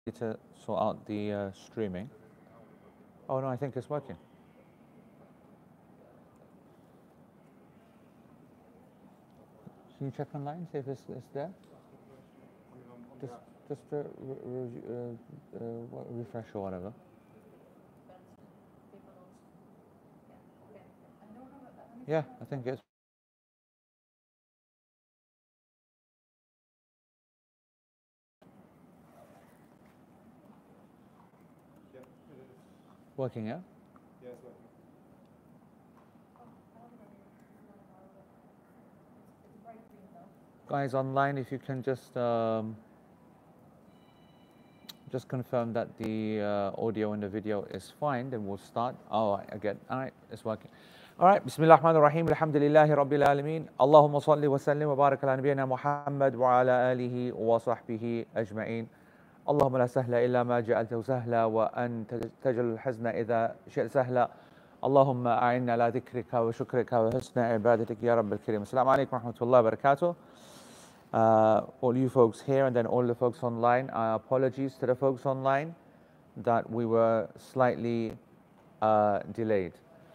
to sort out the streaming. Oh no, I think it's working. Can you check online, see if it's there? Just, just refresh or whatever. Yeah, I think it's working, yeah? Guys online, if you can just confirm that the audio and the video is fine, then we'll start. Oh, again, all right, it's working. All right, Bismillah ar-Rahman ar-Rahim, alhamdulillahi rabbil alameen, Allahumma salli wa sallim wa barak ala nabiyyina Muhammad wa ala alihi wa sahbihi ajma'in. اللهم لا سهل إلا ما جعلته سهلا وأنت تجعل الحزن إذا شئت سهلا اللهم أعنا على ذكرك وشكرك وحسن عبادتك يا رب الكريم. Assalamu alaikum wa rahmatullahi wa barakatuh. All you folks here and then all the folks online, apologies to the folks online that we were slightly delayed.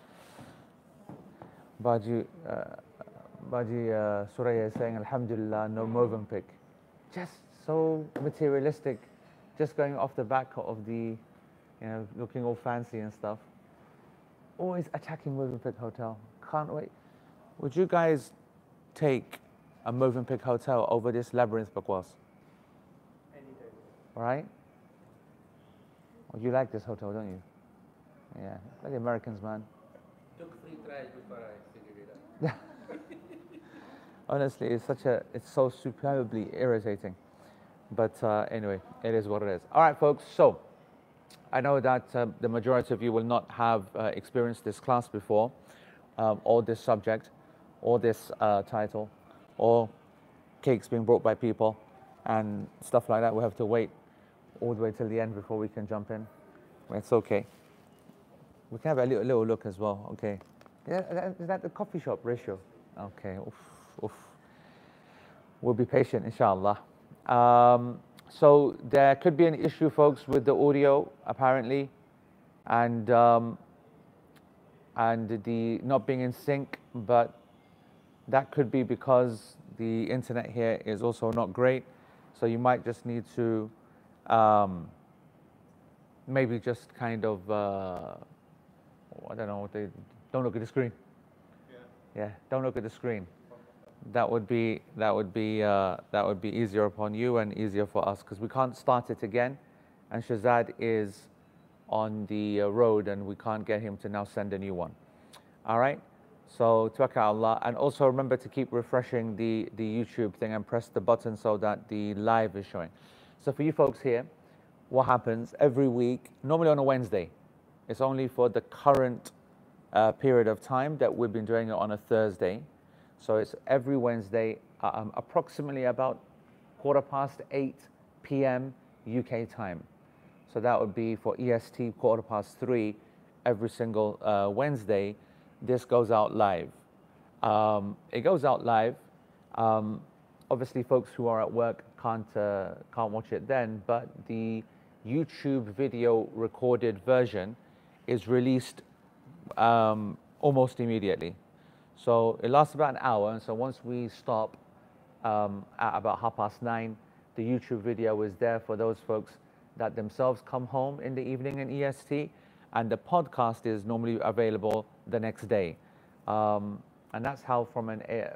Baji Suraya is saying, Alhamdulillah, no Movenpick. Just so materialistic, just going off the back of the, looking all fancy and stuff. Always attacking Movenpick Hotel. Can't wait. Would you guys take a Movenpick Hotel over this Labyrinth Bakwas? Any day. Right? Well, you like this hotel, don't you? Yeah. Like the Americans, man. Took 3 tries before I figured it out. Honestly, it's so superbly irritating. But anyway, it is what it is. All right, folks. So I know that the majority of you will not have experienced this class before, or this subject, or this title, or cakes being brought by people, and stuff like that. We have to wait all the way till the end before we can jump in. It's okay. We can have a little look as well. Okay. Yeah, is that the coffee shop ratio? Okay. Oof, oof. We'll be patient, inshallah. So there could be an issue, folks, with the audio, apparently, and the not being in sync, but that could be because the internet here is also not great. So you might just need to maybe just kind of, I don't know, don't look at the screen. Yeah, don't look at the screen. That would be easier upon you and easier for us, because we can't start it again, and Shazad is on the road and we can't get him to now send a new one. All right, so tawakkal Allah, and also remember to keep refreshing the YouTube thing and press the button so that the live is showing. So for you folks here, what happens every week, normally on a Wednesday, it's only for the current period of time that we've been doing it on a Thursday. So it's every Wednesday, approximately about 8:15 p.m. UK time. So that would be for EST 3:15 every single Wednesday. This goes out live. It goes out live. Obviously, folks who are at work can't watch it then, but the YouTube video recorded version is released almost immediately. So it lasts about an hour, and so once we stop at about 9:30, the YouTube video is there for those folks that themselves come home in the evening in EST, and the podcast is normally available the next day. And that's how from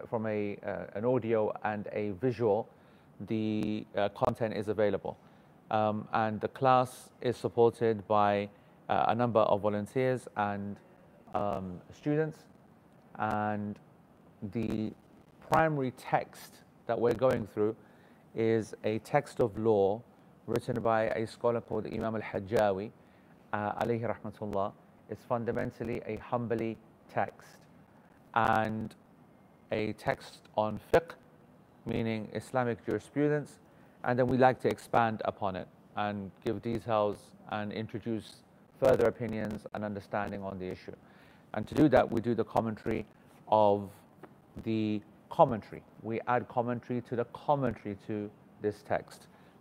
an audio and a visual, the content is available. And the class is supported by a number of volunteers and students. And the primary text that we're going through is a text of law written by a scholar called Imam al-Hajjawi, alayhi rahmatullah. It's fundamentally a Hanbali text and a text on fiqh, meaning Islamic jurisprudence, and then we like to expand upon it and give details and introduce further opinions and understanding on the issue. And to do that, we do the commentary of the commentary. We add commentary to the commentary to this text.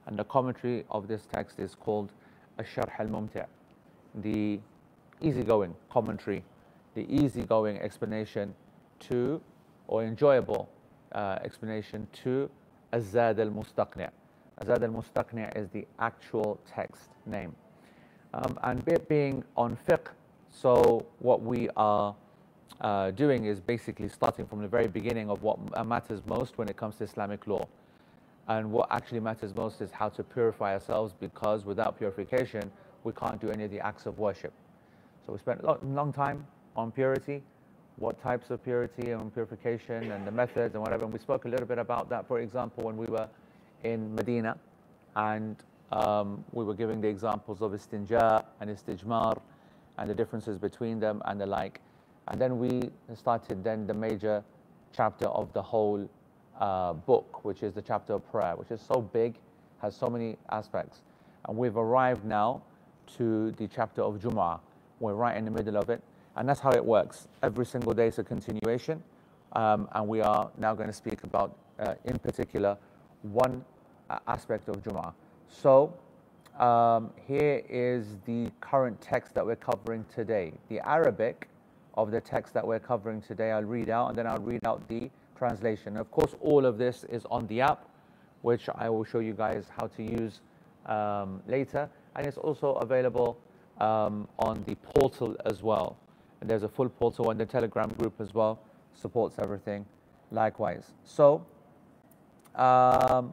And the commentary of this text is called Ash-Sharh al-Mumti', the easygoing commentary, the easygoing explanation to, or enjoyable explanation to, Az-Zad al-Mustaqni'. Az-Zad al-Mustaqni' is the actual text name. And it being on fiqh, so what we are doing is basically starting from the very beginning of what matters most when it comes to Islamic law. And what actually matters most is how to purify ourselves, because without purification, we can't do any of the acts of worship. So we spent a long time on purity, what types of purity and purification and the methods and whatever. And we spoke a little bit about that, for example, when we were in Medina, and we were giving the examples of istinja and istijmar and the differences between them and the like. And then we started then the major chapter of the whole book, which is the chapter of prayer, which is so big, has so many aspects. And we've arrived now to the chapter of Jum'ah. We're right in the middle of it. And that's how it works. Every single day is a continuation. And we are now going to speak about, in particular, one aspect of Jum'ah. So here is the current text that we're covering today. The Arabic of the text that we're covering today, I'll read out, and then I'll read out the translation. Of course, all of this is on the app, which I will show you guys how to use later. And it's also available on the portal as well. And there's a full portal, and the Telegram group as well supports everything likewise. So, the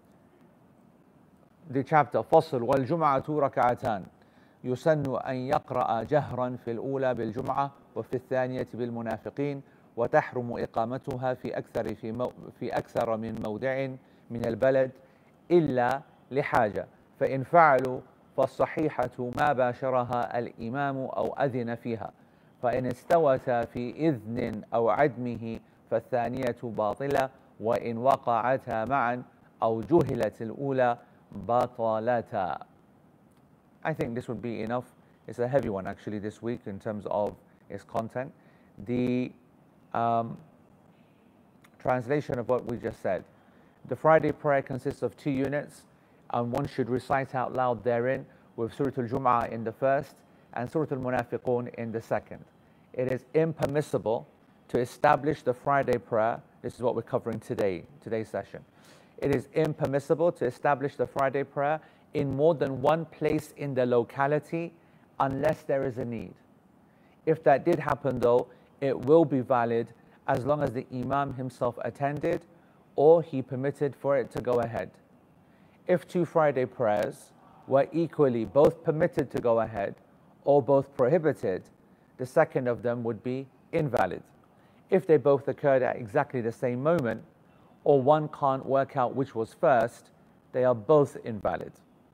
chapter, فصل والجمعة ركعتان يسن أن يقرأ جهرا في الأولى بالجمعة وفي الثانية بالمنافقين وتحرم إقامتها في أكثر من موضع من البلد إلا لحاجة، فإن فعلوا فالصحيحة ما باشرها الإمام أو أذن فيها، فإن استوتا في إذن أو عدمه فالثانية باطلة، وإن وقعتا معا أو جهلت الأولى بطلتا. I think this would be enough. It's a heavy one actually this week in terms of its content. The translation of what we just said. The Friday prayer consists of 2 units, and one should recite out loud therein with Surah Al-Jum'ah in the first and Surah Al-Munafiqun in the second. It is impermissible to establish the Friday prayer. This is what we're covering today's session. It is impermissible to establish the Friday prayer in more than one place in the locality unless there is a need. If that did happen though, it will be valid as long as the Imam himself attended or he permitted for it to go ahead. If 2 Friday prayers were equally both permitted to go ahead or both prohibited, the second of them would be invalid. If they both occurred at exactly the same moment, or one can't work out which was first, they are both invalid.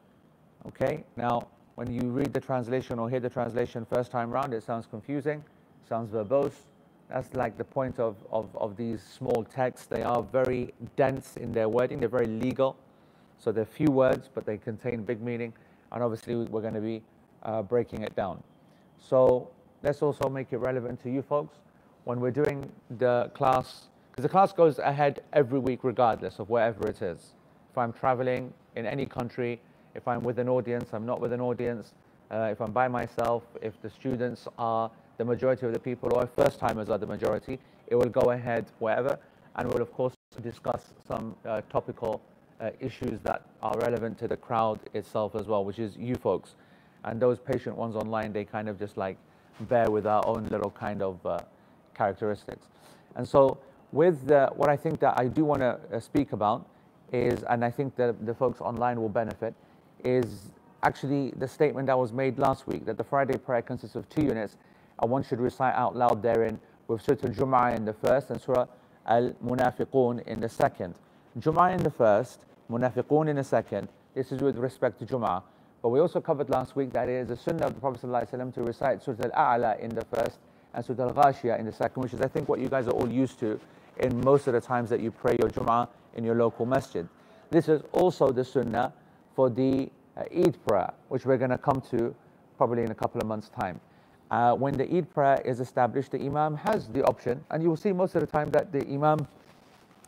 Okay, now when you read the translation or hear the translation first time round, it sounds confusing, sounds verbose. That's like the point of these small texts. They are very dense in their wording, they're very legal. So they're few words, but they contain big meaning. And obviously we're going to be breaking it down. So let's also make it relevant to you folks. When we're doing the class, because the class goes ahead every week regardless of wherever it is. If I'm traveling in any country, if I'm with an audience, I'm not with an audience, if I'm by myself, if the students are the majority of the people, or if first timers are the majority, it will go ahead wherever. And we'll of course discuss some topical issues that are relevant to the crowd itself as well, which is you folks. And those patient ones online, they kind of just like bear with our own little kind of characteristics. And so with what I think that I do want to speak about is, and I think that the folks online will benefit, is actually the statement that was made last week, that the Friday prayer consists of 2 units, and one should recite out loud therein with Surah Al-Jum'ah in the first and Surah Al-Munafiqun in the second. Jum'ah in the first, Munafiqun in the second. This is with respect to Jum'ah. But we also covered last week that it is a sunnah of the Prophet ﷺ to recite Surah Al-A'la in the first and Surah Al-Ghashiyah in the second, which is I think what you guys are all used to in most of the times that you pray your Jum'ah in your local masjid. This is also the sunnah for the Eid prayer, which we're going to come to probably in a couple of months' time. When the Eid prayer is established, the Imam has the option, and you will see most of the time that the Imam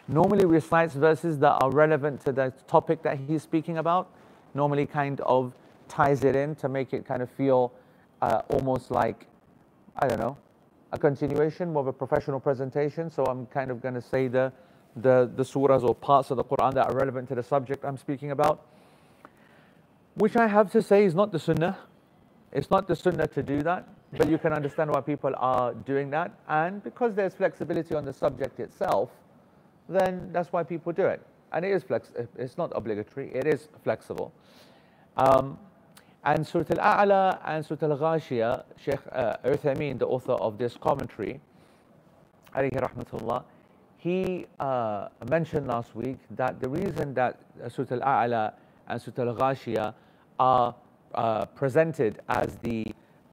normally recites verses that are relevant to the topic that he's speaking about, normally kind of ties it in to make it kind of feel almost like, I don't know, a continuation, more of a professional presentation. So I'm kind of going to say the surahs or parts of the Quran that are relevant to the subject I'm speaking about, which I have to say is not the sunnah. It's not the sunnah to do that, but you can understand why people are doing that. And because there's flexibility on the subject itself, then that's why people do it. And it is it's not obligatory, it is flexible. And Surah Al-A'la and Surah Al-Ghashiyah, Sheikh Uthaymeen, the author of this commentary, alayhi rahmatullah, he mentioned last week that the reason that Surah Al-A'la and Surah Al-Ghashiyah are presented as the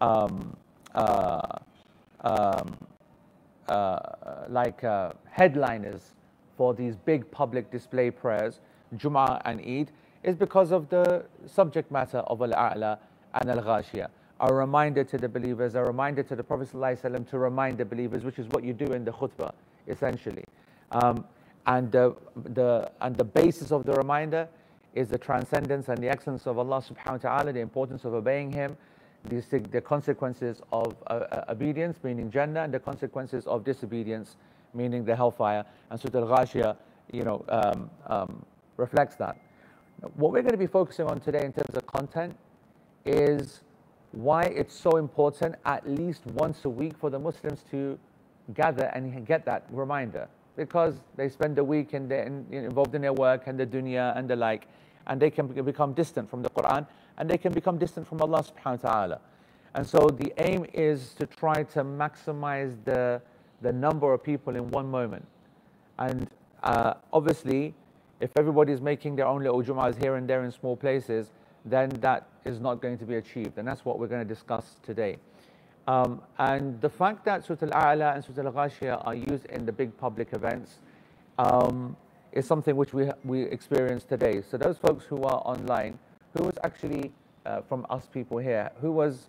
headliners for these big public display prayers, Jum'ah and Eid, is because of the subject matter of Al-A'la and Al-Ghashiyah. A reminder to the believers, a reminder to the Prophet ﷺ to remind the believers, which is what you do in the khutbah, essentially. And the basis of the reminder is the transcendence and the excellence of Allah subhanahu wa ta'ala, the importance of obeying Him, the consequences of obedience, meaning Jannah, and the consequences of disobedience, meaning the hellfire. And Surah Al-Ghashiyah, reflects that. What we're going to be focusing on today in terms of content is why it's so important at least once a week for the Muslims to gather and get that reminder, because they spend the week involved in their work and the dunya and the like, and they can become distant from the Quran, and they can become distant from Allah subhanahu wa ta'ala. And so the aim is to try to maximize the number of people in one moment. And obviously, if everybody's making their own little Jum'ahs here and there in small places, then that is not going to be achieved. And that's what we're going to discuss today. And the fact that Surah Al-A'la and Surah Al-Ghashiyah are used in the big public events is something which we experience today. So those folks who are online, who was actually, from us people here, who was,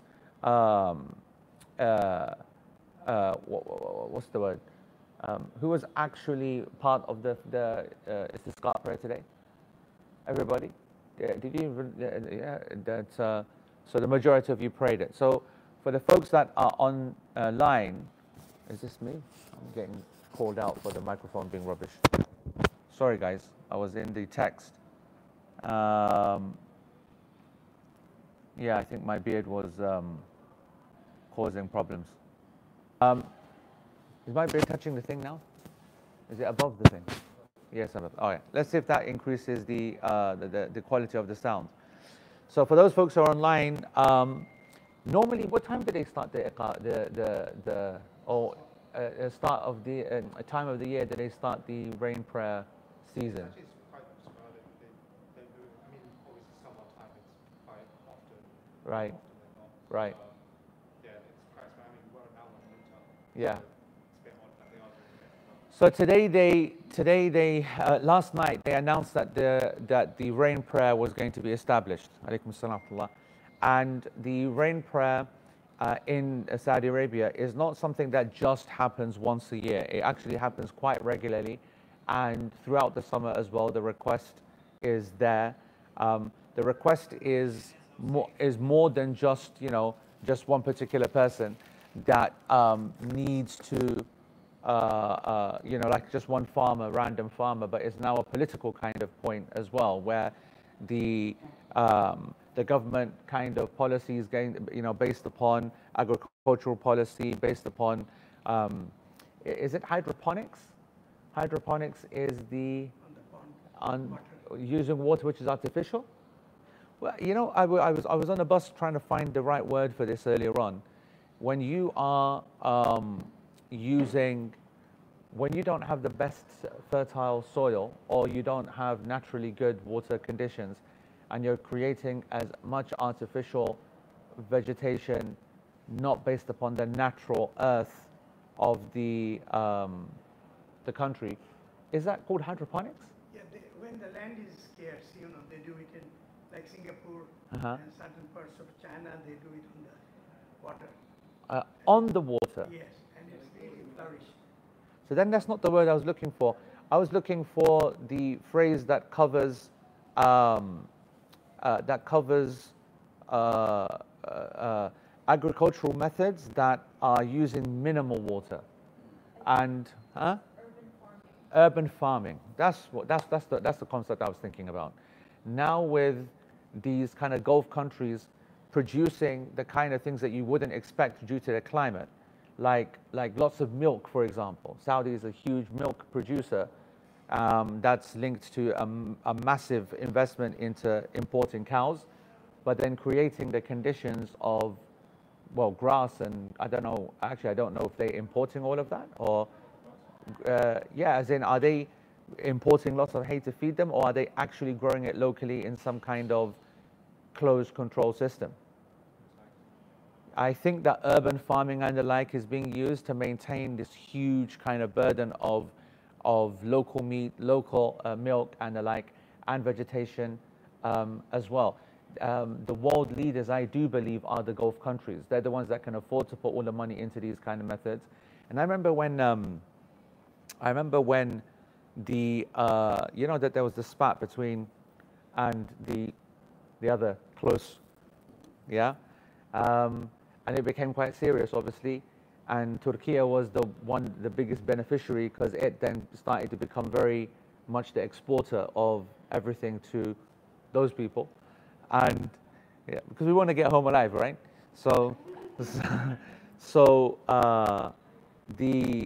what's the word? Who was actually part of the Istisqa prayer today? Everybody? Did you even, yeah, so the majority of you prayed it. So for the folks that are online, is this me? I'm getting called out for the microphone being rubbish. Sorry guys, I was in the text. Yeah, I think my beard was causing problems. Is my beard touching the thing now? Is it above the thing? Yes, above. All right. Let's see if that increases the quality of the sound. So for those folks who are online, normally, what time do they start the start of the time of the year? Do they start the rain prayer season? It's quite sporadic. They do. I mean, obviously summertime it's quite often. Right. Right. Yeah, it's quite. I mean, we're now in winter. Yeah. It's a bit odd that they are doing it. So today they last night they announced that the rain prayer was going to be established. Alaykum as-salam wa rahmatullah. And the rain prayer in Saudi Arabia is not something that just happens once a year. It actually happens quite regularly, and throughout the summer as well. The request is there. The request is more than just just one particular person that needs to like just one farmer, random farmer, but it's now a political kind of point as well, where the government kind of policy is going, based upon agricultural policy, based upon, is it hydroponics? Hydroponics is using water which is artificial. Well, I was on a bus trying to find the right word for this earlier on. When you are when you don't have the best fertile soil, or you don't have naturally good water conditions, and you're creating as much artificial vegetation not based upon the natural earth of the country, is that called hydroponics? Yeah, when the land is scarce, they do it in like Singapore and certain parts of China, they do it on the water. On the water? Yes, and it's really flourished. So then that's not the word I was looking for. I was looking for the phrase that covers uh, agricultural methods that are using minimal water, and urban farming. That's the concept I was thinking about. Now with these kind of Gulf countries producing the kind of things that you wouldn't expect due to their climate, like lots of milk, for example. Saudi is a huge milk producer that's linked to a massive investment into importing cows, but then creating the conditions of, well, grass, and I don't know if they're importing all of that, or yeah, as in, are they importing lots of hay to feed them, or are they actually growing it locally in some kind of closed control system? I think that urban farming and the like is being used to maintain this huge kind of burden of local meat, local milk and the like, and vegetation as well. The world leaders, I do believe, are the Gulf countries. They're the ones that can afford to put all the money into these kind of methods. And I remember when the you know, that there was the spat between and the other close, yeah, and it became quite serious, obviously. And Turkey was the biggest beneficiary, because it then started to become very much the exporter of everything to those people, and yeah, because we want to get home alive, right? So, the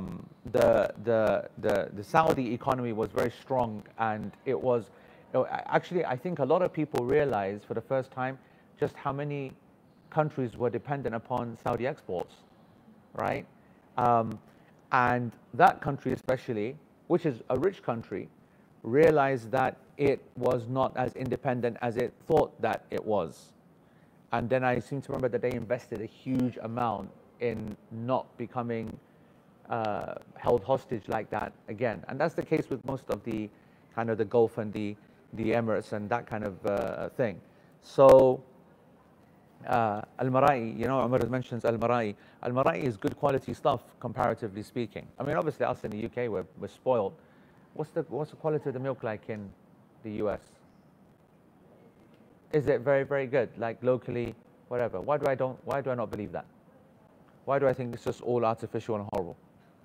Saudi economy was very strong, and it was, you know, actually, I think a lot of people realized for the first time just how many countries were dependent upon Saudi exports, right? And that country especially, which is a rich country, realized that it was not as independent as it thought that it was. And then I seem to remember that they invested a huge amount in not becoming held hostage like that again. And that's the case with most of the kind of the Gulf and the Emirates and that kind of thing. So Al-Mara'i, you know, Umar mentions Al-Mara'i. Al-Mara'i is good quality stuff, comparatively speaking. I mean, obviously us in the UK, we're spoiled. What's the quality of the milk like in the US? Is it very, very good, like locally, whatever? Why do I not believe that? Why do I think it's just all artificial and horrible?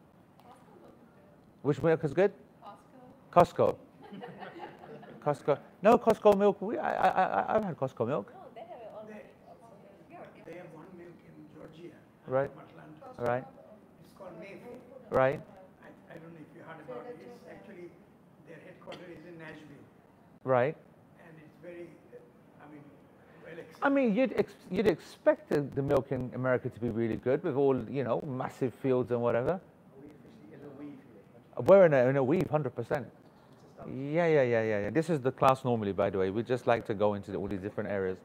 Which milk is good? Costco. Costco. No, Costco milk. I've had Costco milk. No, they have it already. They have one milk in Georgia. Right. From Atlanta. Right. It's called Mayfair. Right. I don't know if you heard about it. It's actually, their headquarters is in Nashville. Right. And it's very, I mean, well accepted. I mean, you'd expect the milk in America to be really good with all, you know, massive fields and whatever. We're in a weave, 100%. Yeah. This is the class normally, by the way. We just like to go into all these different areas.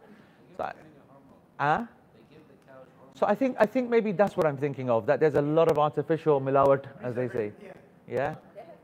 So I think maybe that's what I'm thinking of. That there's a lot of artificial milawat, as they say. Yeah.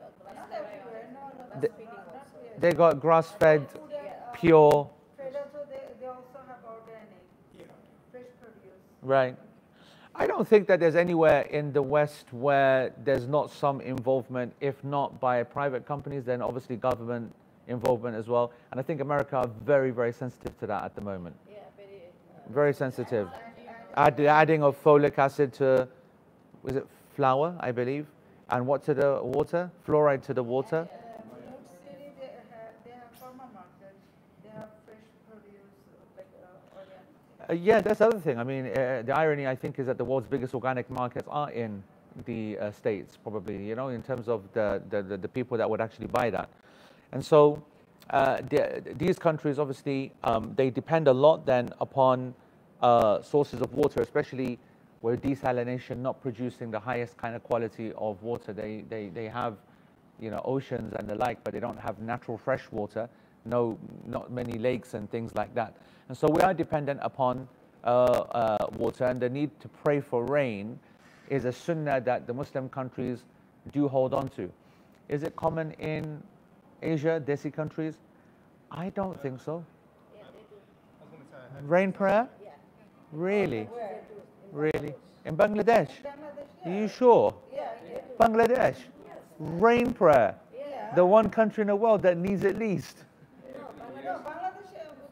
They got grass-fed, pure. They also have organic, fresh produce. Right. I don't think that there's anywhere in the West where there's not some involvement, if not by private companies, then obviously government involvement as well. And I think America are very, very sensitive to that at the moment. Yeah, very sensitive. The adding of folic acid to, is it flour, I believe? And what to the water? Fluoride to the water. New York City, they have farmer markets. They have fresh produce, like organic. Yeah, that's the other thing. I mean, the irony, I think, is that the world's biggest organic markets are in the States, probably, you know, in terms of the people that would actually buy that. And so these countries, obviously, they depend a lot then upon sources of water, especially where desalination not producing the highest kind of quality of water. They have, you know, oceans and the like, but they don't have natural fresh water, not many lakes and things like that. And so we are dependent upon water, and the need to pray for rain is a sunnah that the Muslim countries do hold on to. Is it common in Asia, Desi countries? I don't think so. Yeah, they do. Rain prayer? Yeah. Really? Where? Really? In Bangladesh? Bangladesh, Are you sure? Yeah, they do. Bangladesh? Yes. rain prayer. Yeah. The one country in the world that needs it least. No, Bangladesh,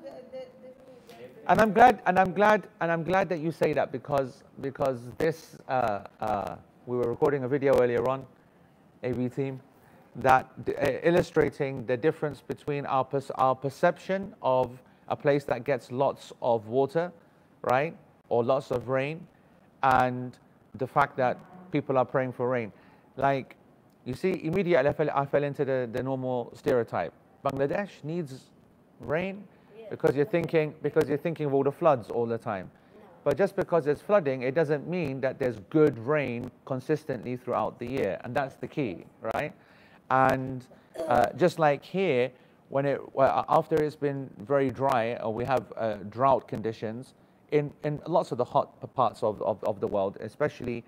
they And I'm glad that you say that because this we were recording a video earlier on, AV team, that illustrating the difference between our perception of a place that gets lots of water, right, or lots of rain, and the fact that people are praying for rain. Like, you see, immediately I fell into the normal stereotype. Bangladesh needs rain because you're thinking of all the floods all the time. But just because there's flooding, it doesn't mean that there's good rain consistently throughout the year, and that's the key, right? And just like here, after it's been very dry, or we have drought conditions in lots of the hot parts of the world, especially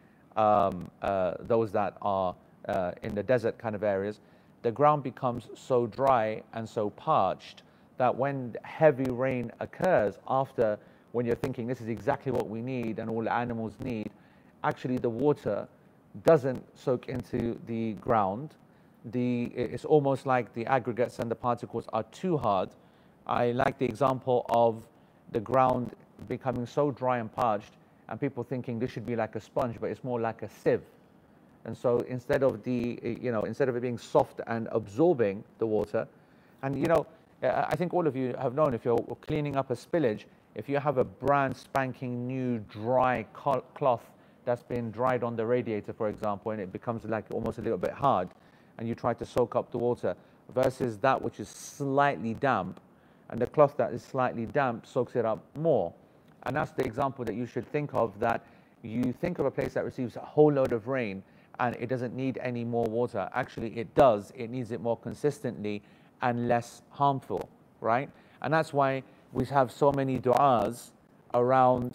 those that are in the desert kind of areas, the ground becomes so dry and so parched that when heavy rain occurs after, when you're thinking this is exactly what we need and all the animals need, actually the water doesn't soak into the ground. It's almost like the aggregates and the particles are too hard. I like the example of the ground becoming so dry and parched and people thinking this should be like a sponge, but it's more like a sieve. And so instead of it being soft and absorbing the water, and I think all of you have known, if you're cleaning up a spillage, if you have a brand spanking new dry cloth that's been dried on the radiator, for example, and it becomes like almost a little bit hard, and you try to soak up the water, versus that which is slightly damp, and the cloth that is slightly damp soaks it up more. And that's the example that you should think of, that you think of a place that receives a whole load of rain and it doesn't need any more water. Actually, it does. It needs it more consistently and less harmful, right? And that's why we have so many du'as around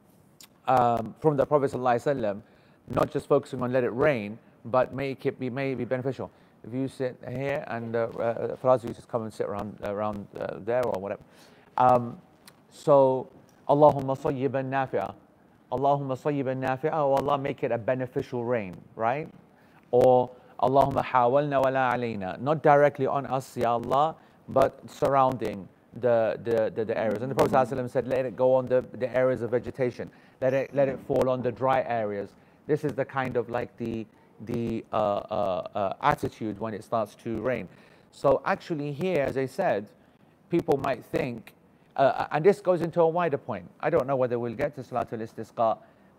from the Prophet ﷺ, not just focusing on let it rain, but may it be beneficial. If you sit here and Faraz, you just come and sit around there or whatever. So, Allahumma sayyiban nafi'a. Allahumma sayyiban nafi'a, oh Allah, make it a beneficial rain, right? Or Allahumma hawalna wa la alayna, not directly on us, ya Allah, but surrounding the areas. And the Prophet ﷺ said, let it go on the areas of vegetation, let it fall on the dry areas. This is the kind of like the attitude when it starts to rain. So actually here, as I said, people might think, and this goes into a wider point. I don't know whether we'll get to Salatul Istisqa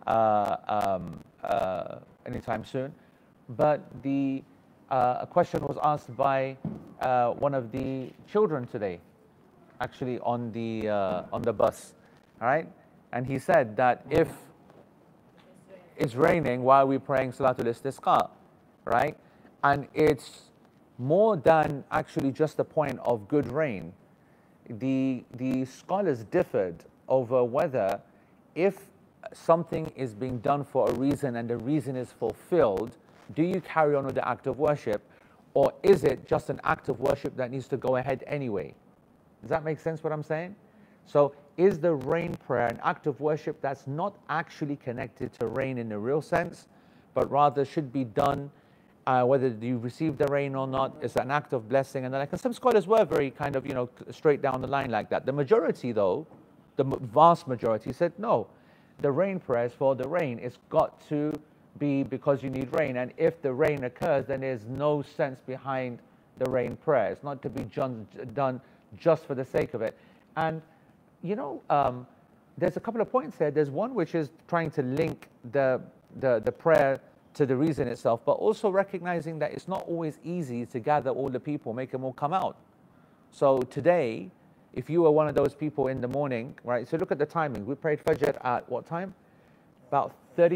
anytime soon, but a question was asked by one of the children today, actually on the bus, all right? And he said that if it's raining, why are we praying Salatul Istisqa, right? And it's more than actually just a point of good rain. The scholars differed over whether, if something is being done for a reason and the reason is fulfilled, do you carry on with the act of worship, or is it just an act of worship that needs to go ahead anyway? Does that make sense what I'm saying? So is the rain prayer an act of worship that's not actually connected to rain in the real sense, but rather should be done whether you receive the rain or not? It's an act of blessing and the like. And some scholars were very kind of, straight down the line like that. The majority though, the vast majority said no. The rain prayer is for the rain. It's got to be because you need rain. And if the rain occurs, then there's no sense behind the rain prayer. It's not to be done just for the sake of it. And there's a couple of points there. There's one which is trying to link the prayer to the reason itself, but also recognizing that it's not always easy to gather all the people, make them all come out. So today, if you were one of those people in the morning, right? So look at the timing. We prayed Fajr at what time? About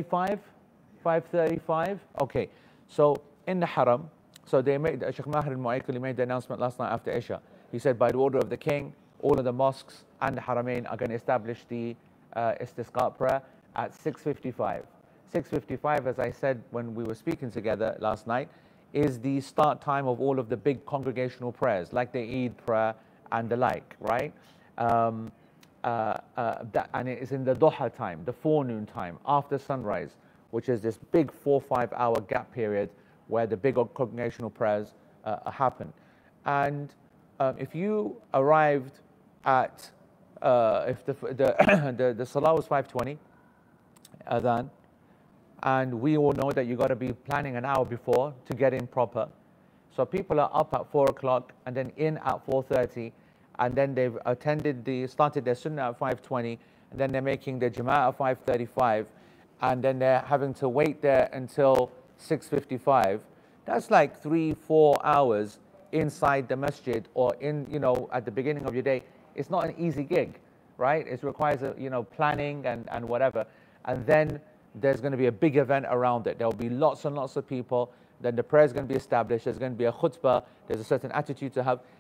5:35. Okay. So in the Haram, so they made, Sheikh Mahir al-Mu'aykili made the announcement last night after Isha. He said, by the order of the king, all of the mosques and the Haramain are going to establish the Istisqa prayer at 6:55. 6:55, as I said when we were speaking together last night, is the start time of all of the big congregational prayers, like the Eid prayer and the like, right? And it is in the Duha time, the forenoon time, after sunrise, which is this big 4-5 hour gap period where the big congregational prayers happen. And if you arrived at, if the Salah was 5:20, Adhan, and we all know that you got to be planning an hour before to get in proper. So people are up at 4 o'clock and then in at 4:30, and then they've started their sunnah at 5:20, and then they're making their jama'ah at 5:35, and then they're having to wait there until 6:55. That's like 3-4 hours inside the masjid, or in, at the beginning of your day. It's not an easy gig, right? It requires planning and whatever. And then there's going to be a big event around it. There'll be lots and lots of people. Then the prayer is going to be established. There's going to be a khutbah. There's a certain attitude to have.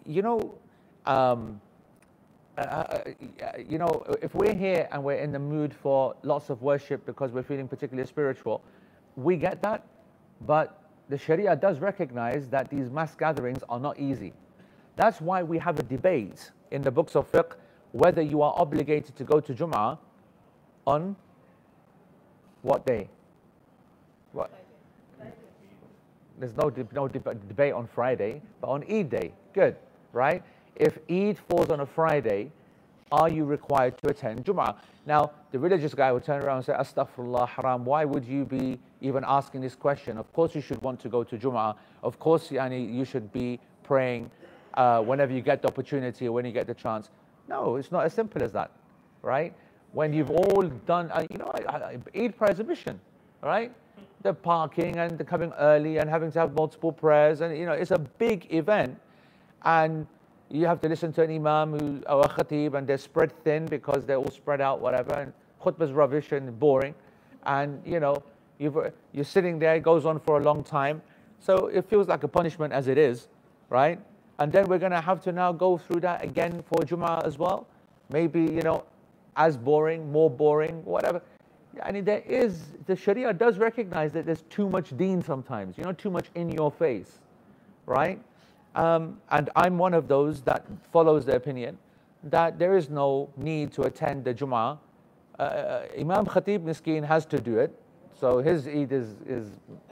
If we're here and we're in the mood for lots of worship because we're feeling particularly spiritual, we get that. But the Sharia does recognize that these mass gatherings are not easy. That's why we have a debate in the books of fiqh whether you are obligated to go to Jum'ah on what day? What? There's no debate on Friday, but on Eid day. Good, right? If Eid falls on a Friday, are you required to attend Jum'ah? Now, the religious guy will turn around and say, Astaghfirullah, haram, why would you be even asking this question? Of course you should want to go to Jum'ah. Of course, you should be praying whenever you get the opportunity or when you get the chance. No, it's not as simple as that, right? When you've all done, Eid prayer is a mission, right? The parking and the coming early and having to have multiple prayers, and it's a big event, and you have to listen to an imam or a khatib, and they're spread thin because they're all spread out, whatever, and khutbah's rubbish and boring, and you're sitting there, it goes on for a long time, so it feels like a punishment as it is, right? And then we're going to have to now go through that again for Jum'ah as well, maybe as boring, more boring, whatever. I mean, the Sharia does recognize that there's too much deen sometimes, too much in your face, right? And I'm one of those that follows the opinion that there is no need to attend the Jum'ah. Imam Khatib Miskin has to do it, so his Eid is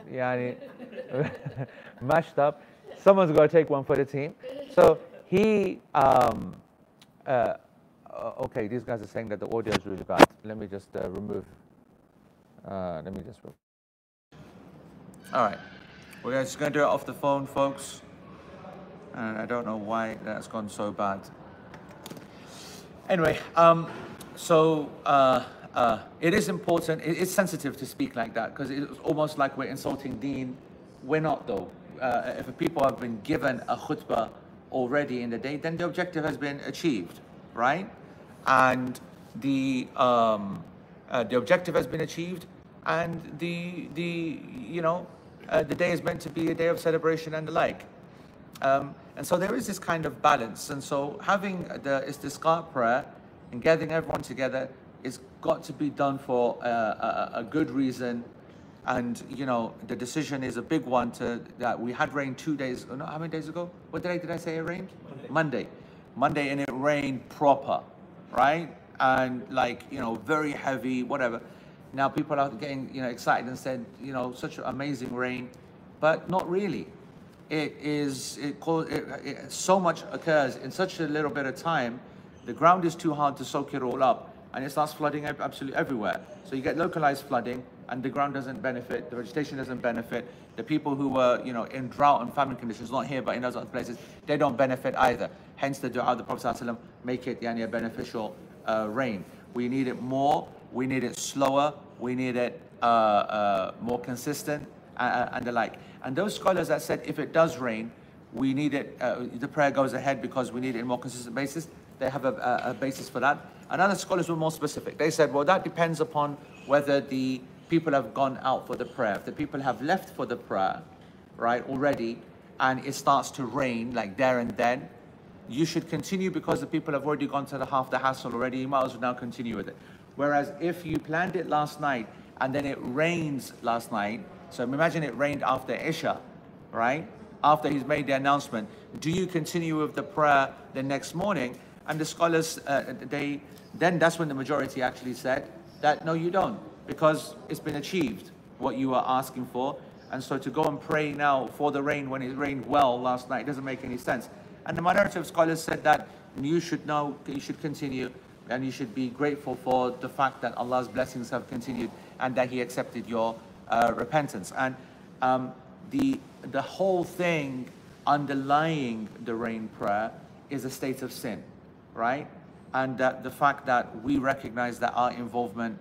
mashed up. Someone's got to take one for the team. So he, okay, these guys are saying that the audio is really bad. Let me just remove. All right, we're just going to do it off the phone, folks. And I don't know why that's gone so bad. Anyway, it is important, it's sensitive to speak like that because it's almost like we're insulting deen. We're not, though. If people have been given a khutbah already in the day, then the objective has been achieved, right? And the objective has been achieved, and the day is meant to be a day of celebration and the like. And so there is this kind of balance. And so having the istisqa prayer and gathering everyone together is got to be done for a good reason. And the decision is a big one that we had rain 2 days, no, how many days ago? What day did I say it rained? Monday, and it rained proper, right? And very heavy, whatever. Now people are getting excited and said, such amazing rain, but not really. So much occurs in such a little bit of time. The ground is too hard to soak it all up, and it starts flooding absolutely everywhere. So you get localized flooding, and the ground doesn't benefit, the vegetation doesn't benefit. The people who were, in drought and famine conditions, not here but in those other places, they don't benefit either. Hence the dua of the Prophet ﷺ, make it a beneficial rain. We need it more, we need it slower, we need it more consistent, and the like. And those scholars that said if it does rain, we need it, the prayer goes ahead because we need it in a more consistent basis, they have a basis for that. And other scholars were more specific. They said, well, that depends upon whether the people have gone out for the prayer. If the people have left for the prayer, right, already, and it starts to rain like there and then, you should continue because the people have already gone to half the hassle already. You might as well now continue with it. Whereas if you planned it last night and then it rains last night, so imagine it rained after Isha, right? After he's made the announcement, do you continue with the prayer the next morning? And the scholars, then that's when the majority actually said that no, you don't, because it's been achieved what you are asking for, And so to go and pray now for the rain when it rained well last night doesn't make any sense. And the minority of scholars said that you should know, you should continue, and you should be grateful for the fact that Allah's blessings have continued and that He accepted your repentance. And the whole thing underlying the rain prayer is a state of sin, right? And that the fact that we recognize that our involvement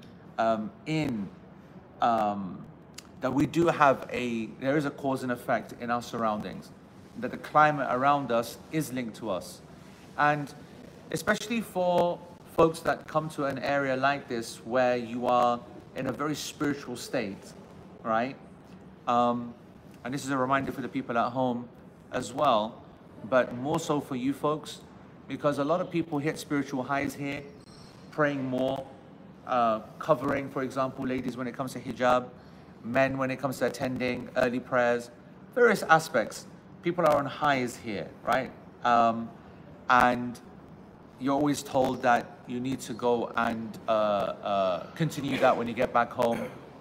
that we do have there is a cause and effect in our surroundings, that the climate around us is linked to us. And especially for folks that come to an area like this where you are in a very spiritual state, right? And this is a reminder for the people at home as well, but more so for you folks, because a lot of people hit spiritual highs here, praying more, covering, for example, ladies when it comes to hijab, men when it comes to attending early prayers, various aspects. People are on highs here, right? And you're always told that you need to go and continue that when you get back home.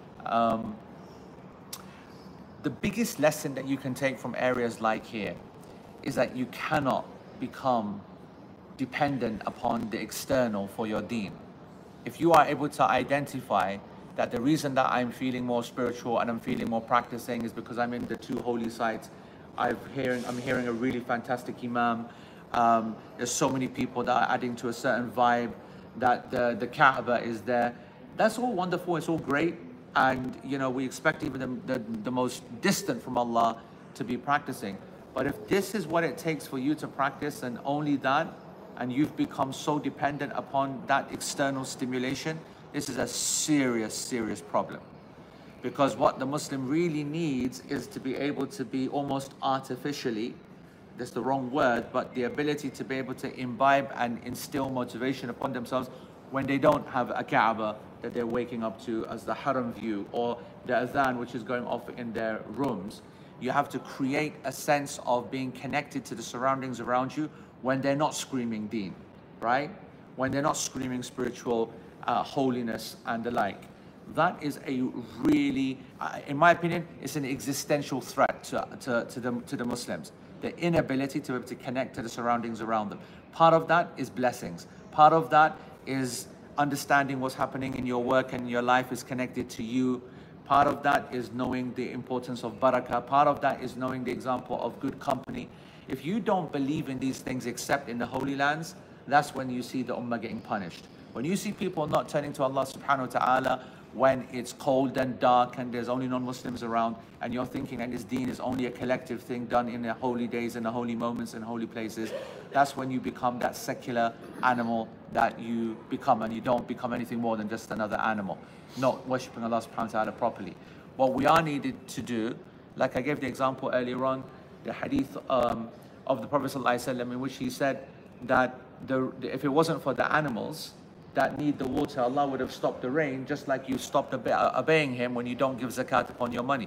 The biggest lesson that you can take from areas like here is that you cannot become dependent upon the external for your deen. If you are able to identify that the reason that I'm feeling more spiritual and I'm feeling more practicing is because I'm in the two holy sites, I'm hearing a really fantastic imam, there's so many people that are adding to a certain vibe, that the Kaaba is there. That's all wonderful, it's all great, and you know, we expect even the most distant from Allah to be practicing. But if this is what it takes for you to practice and only that, and you've become so dependent upon that external stimulation, this is a serious, serious problem. Because what the Muslim really needs is to be able to be almost artificially, that's the wrong word, but the ability to be able to imbibe and instill motivation upon themselves when they don't have a Kaaba that they're waking up to as the haram view, or the adhan which is going off in their rooms. You have to create a sense of being connected to the surroundings around you when they're not screaming deen, right? When they're not screaming spiritual holiness and the like. That is a really, in my opinion, it's an existential threat to the Muslims. The inability to be able to connect to the surroundings around them. Part of that is blessings. Part of that is understanding what's happening in your work and your life is connected to you. Part of that is knowing the importance of barakah. Part of that is knowing the example of good company. If you don't believe in these things except in the Holy Lands, that's when you see the Ummah getting punished. When you see people not turning to Allah subhanahu wa ta'ala when it's cold and dark and there's only non-Muslims around, and you're thinking that this deen is only a collective thing done in the holy days and the holy moments and holy places, that's when you become that secular animal that you become, and you don't become anything more than just another animal, not worshipping Allah subhanahu wa ta'ala properly. What we are needed to do, like I gave the example earlier on, the hadith of the Prophet ﷺ, in which he said that if it wasn't for the animals that need the water, Allah would have stopped the rain, just like you stopped obeying Him when you don't give zakat upon your money.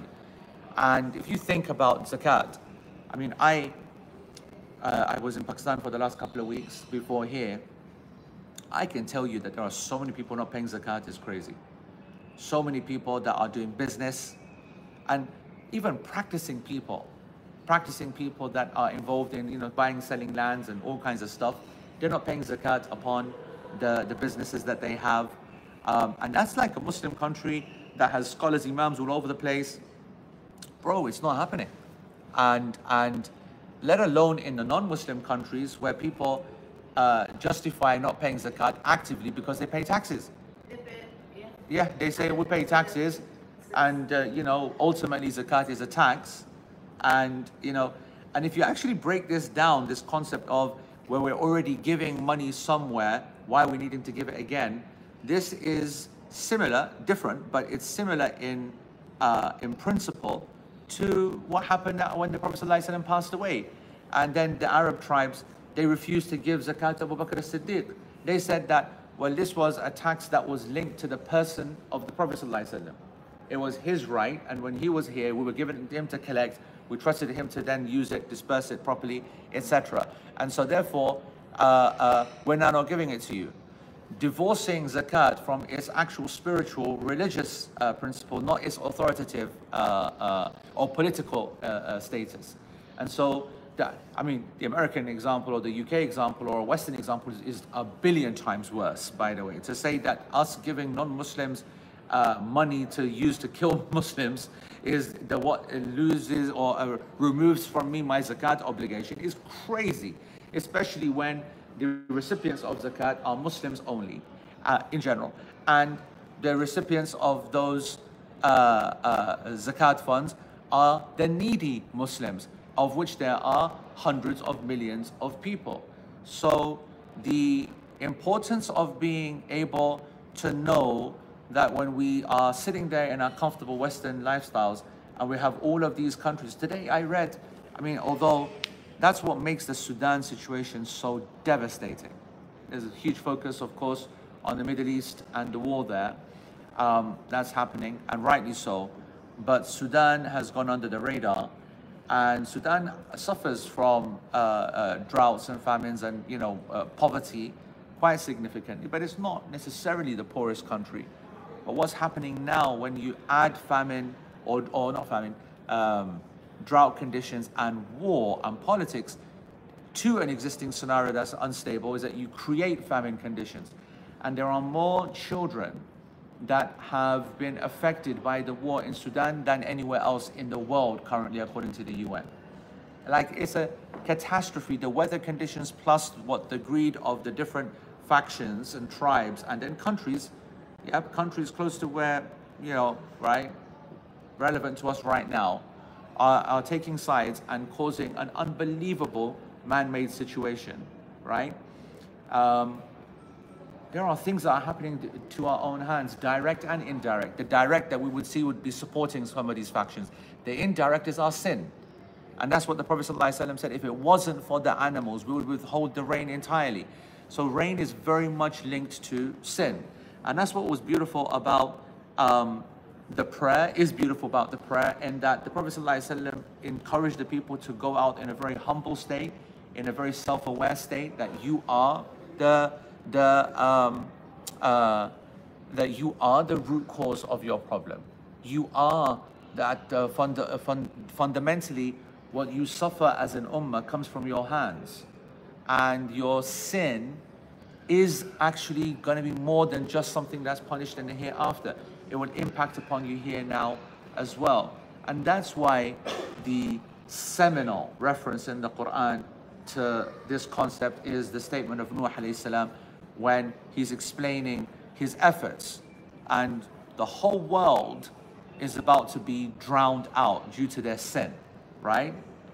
And if you think about zakat, I mean, I was in Pakistan for the last couple of weeks before here. I can tell you that there are so many people not paying zakat, it's crazy. So many people that are doing business, and even practicing people that are involved in, you know, buying, selling lands and all kinds of stuff, they're not paying zakat upon the businesses that they have. And that's like a Muslim country that has scholars, imams all over the place. Bro, it's not happening. And let alone in the non-Muslim countries where people justify not paying zakat actively because they pay taxes. They pay, yeah. Yeah, they say we pay taxes, and you know, ultimately zakat is a tax. And you know, and if you actually break this down, this concept of where we're already giving money somewhere, why are we needing to give it again? This is similar, different, but it's similar in principle to what happened when the Prophet ﷺ passed away. And then the Arab tribes, they refused to give zakat to Abu Bakr as-Siddiq. They said that, well, this was a tax that was linked to the person of the Prophet ﷺ. It was his right, and when he was here, we were given him to collect. We trusted him to then use it, disperse it properly, etc. And so therefore, we're now not giving it to you. divorcing zakat from its actual spiritual, religious principle, not its authoritative or political status. And so, I mean, the American example or the UK example or a Western example is a billion times worse, by the way. To say that us giving non-Muslims money to use to kill Muslims is what loses or removes from me my zakat obligation is crazy, especially when the recipients of zakat are Muslims only, in general, and the recipients of those zakat funds are the needy Muslims, of which there are hundreds of millions of people. So the importance of being able to know that when we are sitting there in our comfortable Western lifestyles and we have all of these countries. Today I read, I mean, although that's what makes the Sudan situation so devastating. There's a huge focus, of course, on the Middle East and the war there. That's happening, and rightly so. But Sudan has gone under the radar, and Sudan suffers from droughts and famines and, you know, poverty quite significantly. But it's not necessarily the poorest country. But what's happening now when you add famine, or not famine, drought conditions and war and politics to an existing scenario that's unstable, is that you create famine conditions. And there are more children that have been affected by the war in Sudan than anywhere else in the world currently, according to the UN. Like, it's a catastrophe. The weather conditions plus what the greed of the different factions and tribes and then countries, countries close to where, you know, right, relevant to us right now, are taking sides and causing an unbelievable man-made situation, right? There are things that are happening to our own hands, direct and indirect. The direct that we would see would be supporting some of these factions. The indirect is our sin. And that's what the Prophet ﷺ said, if it wasn't for the animals, we would withhold the rain entirely. So rain is very much linked to sin. And that's what was beautiful about the prayer, is beautiful about the prayer, in that the Prophet ﷺ encouraged the people to go out in a very humble state, in a very self-aware state, that you are that you are the root cause of your problem. You are that fundamentally what you suffer as an ummah comes from your hands, and your sin is actually going to be more than just something that's punished in the hereafter. It will impact upon you here now as well. And that's why the seminal reference in the Quran to this concept is the statement of Nuh alayhi salam, when he's explaining his efforts, and the whole world is about to be drowned out due to their sin, right?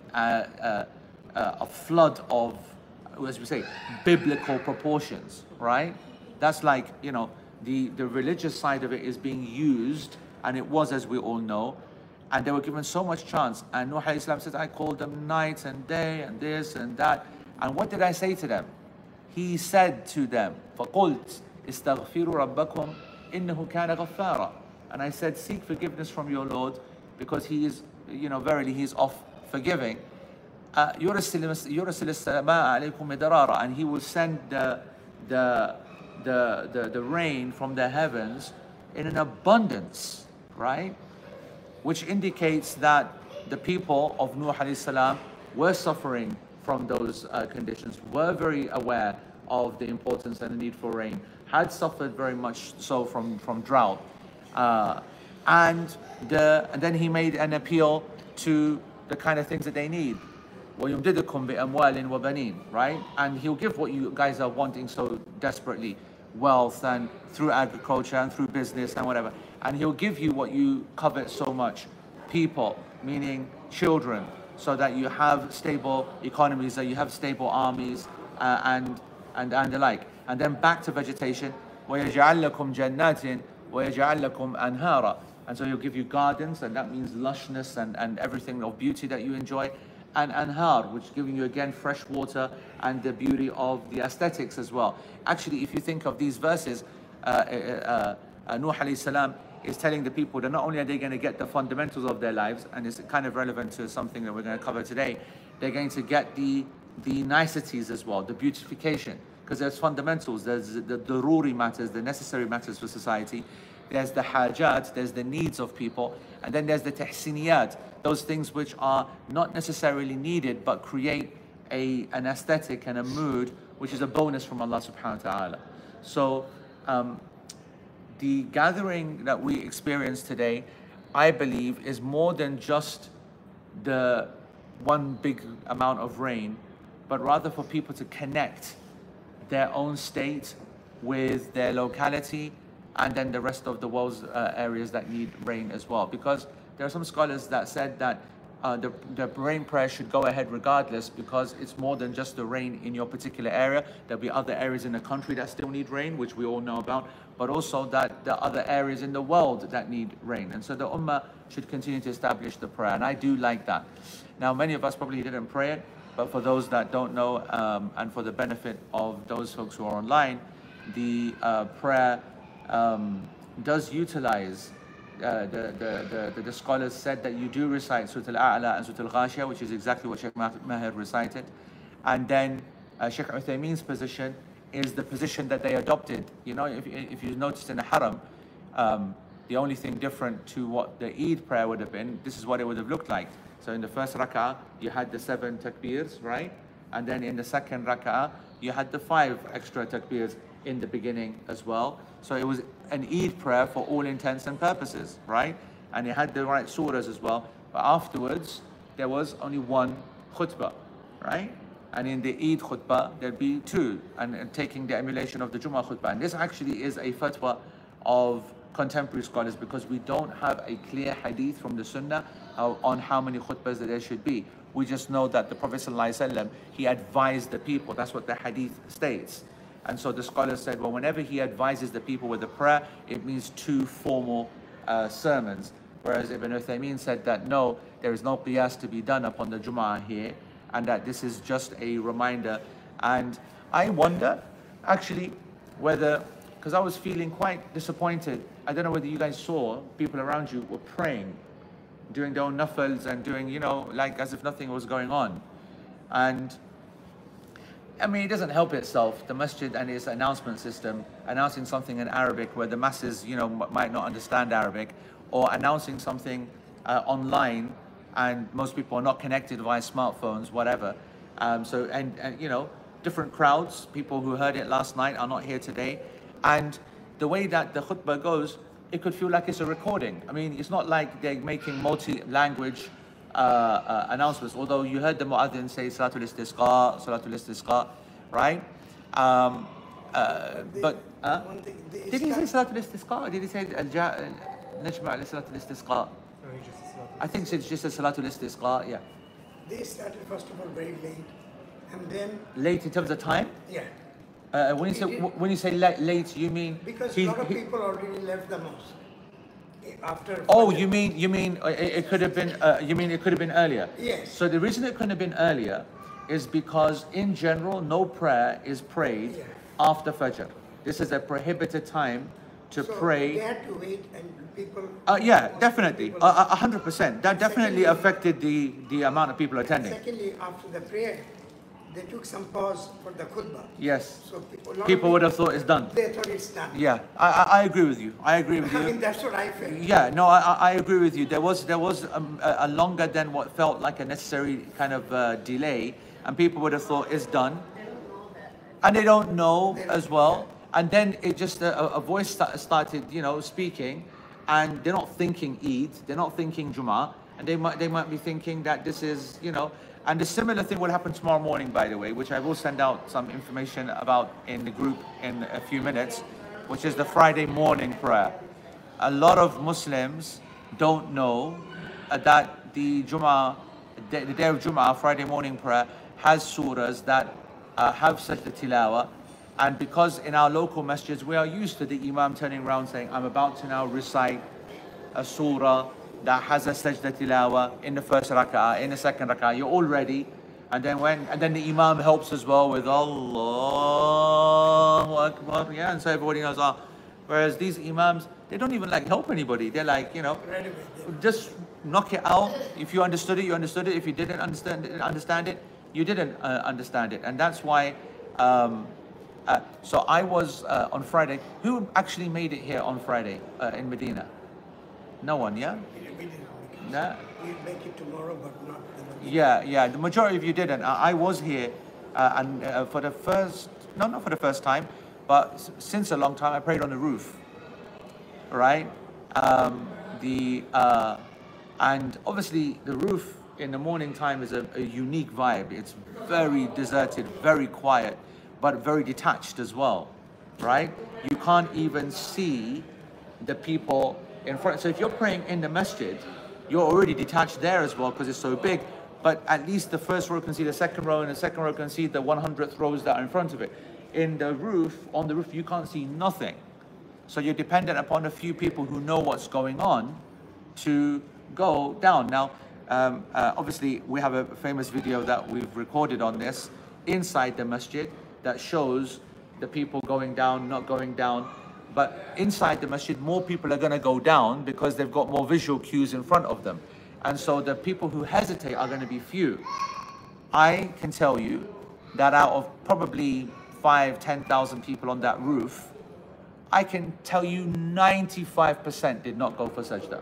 A flood of, as we say, biblical proportions, right? That's like, you know, the religious side of it is being used, and it was, as we all know, and they were given so much chance. And Nuh alayhi salam says, I called them night and day and this and that. And what did I say to them? He said to them, فَقُلْتْ اسْتَغْفِرُوا رَبَّكُمْ إِنَّهُ كَانَ غَفَّارًا. And I said, seek forgiveness from your Lord, because he is, you know, verily he is oft forgiving. يُرْسِلِ السَّمَاءَ عَلَيْكُمْ مِدْرَارًا. And he will send the rain from the heavens in an abundance, right? Which indicates that the people of Nuh alayhi salam were suffering from those conditions, were very aware of the importance and the need for rain, had suffered very much so from drought. And then he made an appeal to the kind of things that they need. وَيُمْدِدُكُمْ بِأَمْوَالٍ وَبَنِينَ, right? And he'll give what you guys are wanting so desperately, wealth, and through agriculture and through business and whatever. And he'll give you what you covet so much, people, meaning children, so that you have stable economies, that you have stable armies, and the like. And then back to vegetation. وَيَجْعَلْ لَكُمْ جَنَّاتٍ وَيَجْعَلْ لَكُمْ أَنْهَارًا. And so he'll give you gardens, and that means lushness and everything of beauty that you enjoy. And anhar, which is giving you again fresh water and the beauty of the aesthetics as well. Actually, if you think of these verses, Nuh alayhi salam is telling the people that not only are they going to get the fundamentals of their lives, and it's kind of relevant to something that we're going to cover today, they're going to get the niceties as well, the beautification. because there's fundamentals, there's the daruri matters, the necessary matters for society, there's the hajat, there's the needs of people, and then there's the tahsiniyat, those things which are not necessarily needed but create an aesthetic and a mood which is a bonus from Allah subhanahu wa ta'ala. So the gathering that we experience today, I believe, is more than just the one big amount of rain, but rather for people to connect their own state with their locality and then the rest of the world's areas that need rain as well. Because there are some scholars that said that the rain prayer should go ahead regardless, because it's more than just the rain in your particular area. There'll be other areas in the country that still need rain, which we all know about, but also that there are other areas in the world that need rain. And so the ummah should continue to establish the prayer, and I do like that. Now, many of us probably didn't pray it, but for those that don't know, and for the benefit of those folks who are online, the prayer does utilize the scholars said that you do recite Surah Al-A'la and Surah Al-Ghashiyah, which is exactly what Sheikh Maher recited. And then Sheikh Uthaymeen's position is the position that they adopted. You know, if you noticed in the Haram, the only thing different to what the Eid prayer would have been, this is what it would have looked like. So in the first rak'ah, you had the 7 takbirs, right? And then in the second rak'ah, you had the 5 extra takbirs in the beginning as well. So it was an Eid prayer for all intents and purposes, right? And it had the right surahs as well. But afterwards, there was only one khutbah, right? And in the Eid khutbah, there'd be 2, and taking the emulation of the Jummah khutbah. And this actually is a fatwa of contemporary scholars, because we don't have a clear hadith from the Sunnah on how many khutbahs that there should be. We just know that the Prophet ﷺ, he advised the people. That's what the hadith states. And so the scholars said, well, whenever he advises the people with a prayer, it means 2 formal sermons. Whereas Ibn Uthaymeen said that no, there is no qiyas to be done upon the Jum'ah here, and that this is just a reminder. And I wonder, actually, whether, because I was feeling quite disappointed, I don't know whether you guys saw people around you were praying, doing their own nafals and doing, you know, like as if nothing was going on. And I mean, it doesn't help itself, the masjid and its announcement system, announcing something in Arabic where the masses, you know, might not understand Arabic, or announcing something online and most people are not connected via smartphones, whatever. So, you know, different crowds, people who heard it last night are not here today. And the way that the khutbah goes, it could feel like it's a recording. I mean, it's not like they're making multi-language announcements, although you heard the mu'adhin say Salatul Istisqa, right? But did he say Salatul Istisqa, or did he say Najma ala Salatul Istisqa? I think it's just a Salatul Istisqa, yeah. They started first of all very late, and then late in terms of time? Yeah. When you say late, you mean because a lot of people already left the mosque after. Oh, you mean it could have been? You mean it could have been earlier? Yes. So the reason it couldn't have been earlier is because in general no prayer is prayed after Fajr. This is a prohibited time to pray. They had to wait, and people. Yeah, definitely, 100%. That definitely affected the amount of people attending. Secondly, after the prayer, they took some pause for the khutbah. Yes. So people would have thought it's done. They thought it's done. Yeah, I agree with you. I agree with you. I mean, that's what I felt. Yeah, no, I agree with you. There was a longer than what felt like a necessary kind of delay, and people would have thought it's done. And they don't know as well. And then it just a voice started, you know, speaking, and they're not thinking Eid, they're not thinking Jummah, and they might be thinking that this is, you know. And a similar thing will happen tomorrow morning, by the way, which I will send out some information about in the group in a few minutes, which is the Friday morning prayer. A lot of Muslims don't know that the Jummah, the day of Jummah, Friday morning prayer, has surahs that have sajda tilawa. And because in our local masjids, we are used to the imam turning around saying, I'm about to now recite a surah that has a sajda tilawa in the first rak'ah, in the second rak'ah, you're all ready. And then the imam helps as well with Allahu Akbar, yeah, and so everybody knows, whereas these imams, they don't even like help anybody. They're like, you know, just knock it out. If you understood it, you understood it. If you didn't understand it, you didn't understand it. And that's why So I was on Friday. Who actually made it here on Friday in Medina? No one, yeah? We didn't. Nah. We'll make it tomorrow, but not the Yeah. The majority of you didn't. I was here, and for the first, no, not for the first time, but since a long time, I prayed on the roof. Right? And obviously the roof in the morning time is a unique vibe. It's very deserted, very quiet, but very detached as well, right? You can't even see the people in front. So if you're praying in the masjid, you're already detached there as well because it's so big. But at least the first row can see the second row, and the second row can see the 100th rows that are in front of it. In the roof, on the roof, you can't see nothing. So you're dependent upon a few people who know what's going on to go down. Now, obviously, we have a famous video that we've recorded on this inside the masjid that shows the people going down, not going down. But inside the masjid, more people are going to go down because they've got more visual cues in front of them. And so the people who hesitate are going to be few. I can tell you that out of probably 5,000-10,000 people on that roof, I can tell you 95% did not go for sajda.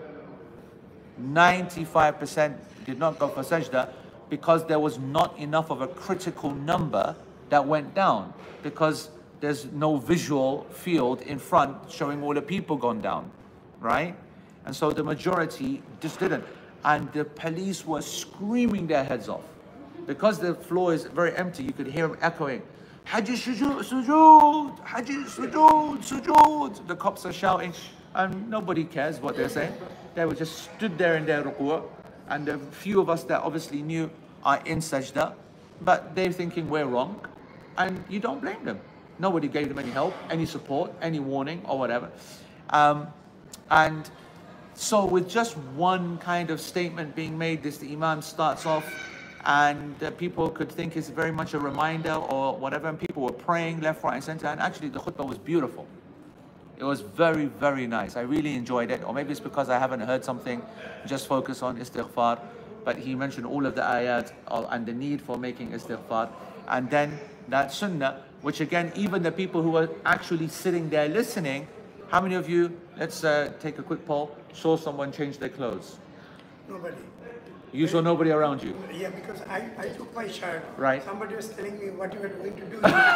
95% did not go for sajda because there was not enough of a critical number that went down, because there's no visual field in front showing all the people gone down, right? And so the majority just didn't. And the police were screaming their heads off. Because the floor is very empty, you could hear them echoing, Haji sujood, sujood, Haji sujood, sujood. The cops are shouting, and nobody cares what they're saying. They were just stood there in their ruku', and the few of us that obviously knew are in sajda, but they're thinking we're wrong, and you don't blame them. Nobody gave them any help, any support, any warning, or whatever. And so with just one kind of statement being made, the Imam starts off, and people could think it's very much a reminder or whatever, and people were praying left, right, and center, and actually the khutbah was beautiful. It was very, very nice. I really enjoyed it. Or maybe it's because I haven't heard something just focus on istighfar, but he mentioned all of the ayat and the need for making istighfar, and then that sunnah, which again, even the people who were actually sitting there listening, how many of you, let's take a quick poll, saw someone change their clothes? Nobody. You saw nobody around you? Yeah, because I took my shirt. Right. Somebody was telling me what you were going to do.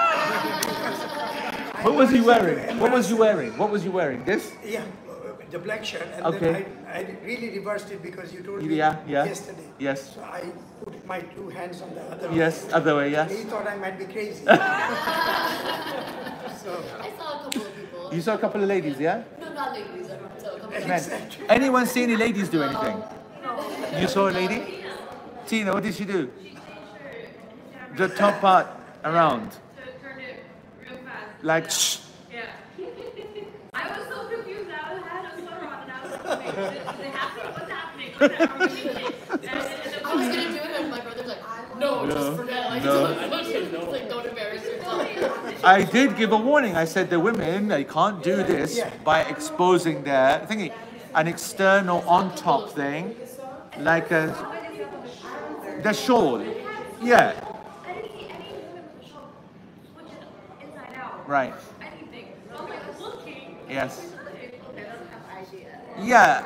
What was he wearing? What was you wearing? What was you wearing? This? Yeah, the black shirt. And Okay. then I really reversed it because you told me Yeah. yesterday. Yes. So I put my two hands on the other Yes, one. other way, yes. He thought I might be crazy. So, I saw a couple of people. You saw a couple of ladies, yeah? No, not ladies. I saw a couple of Men. Anyone see any ladies do anything? You saw a lady? Tina, what did she do? The top part around. So turned it real fast. Like, shh. Yeah. I was so confused. I had a sweater on and I was like, okay, is it happening? What's happening? Are we doing it? I was gonna do it, and my brother's like, no, just forget. Like, No. like, don't embarrass yourself. I did give a warning. I said the women, they can't do this by exposing their thingy. An external on top thing, like the shawl. Yeah, I didn't see any women with the shawl switch it inside out. right. Anything. So I'm like looking. Yes. Okay, that's an idea. Yeah.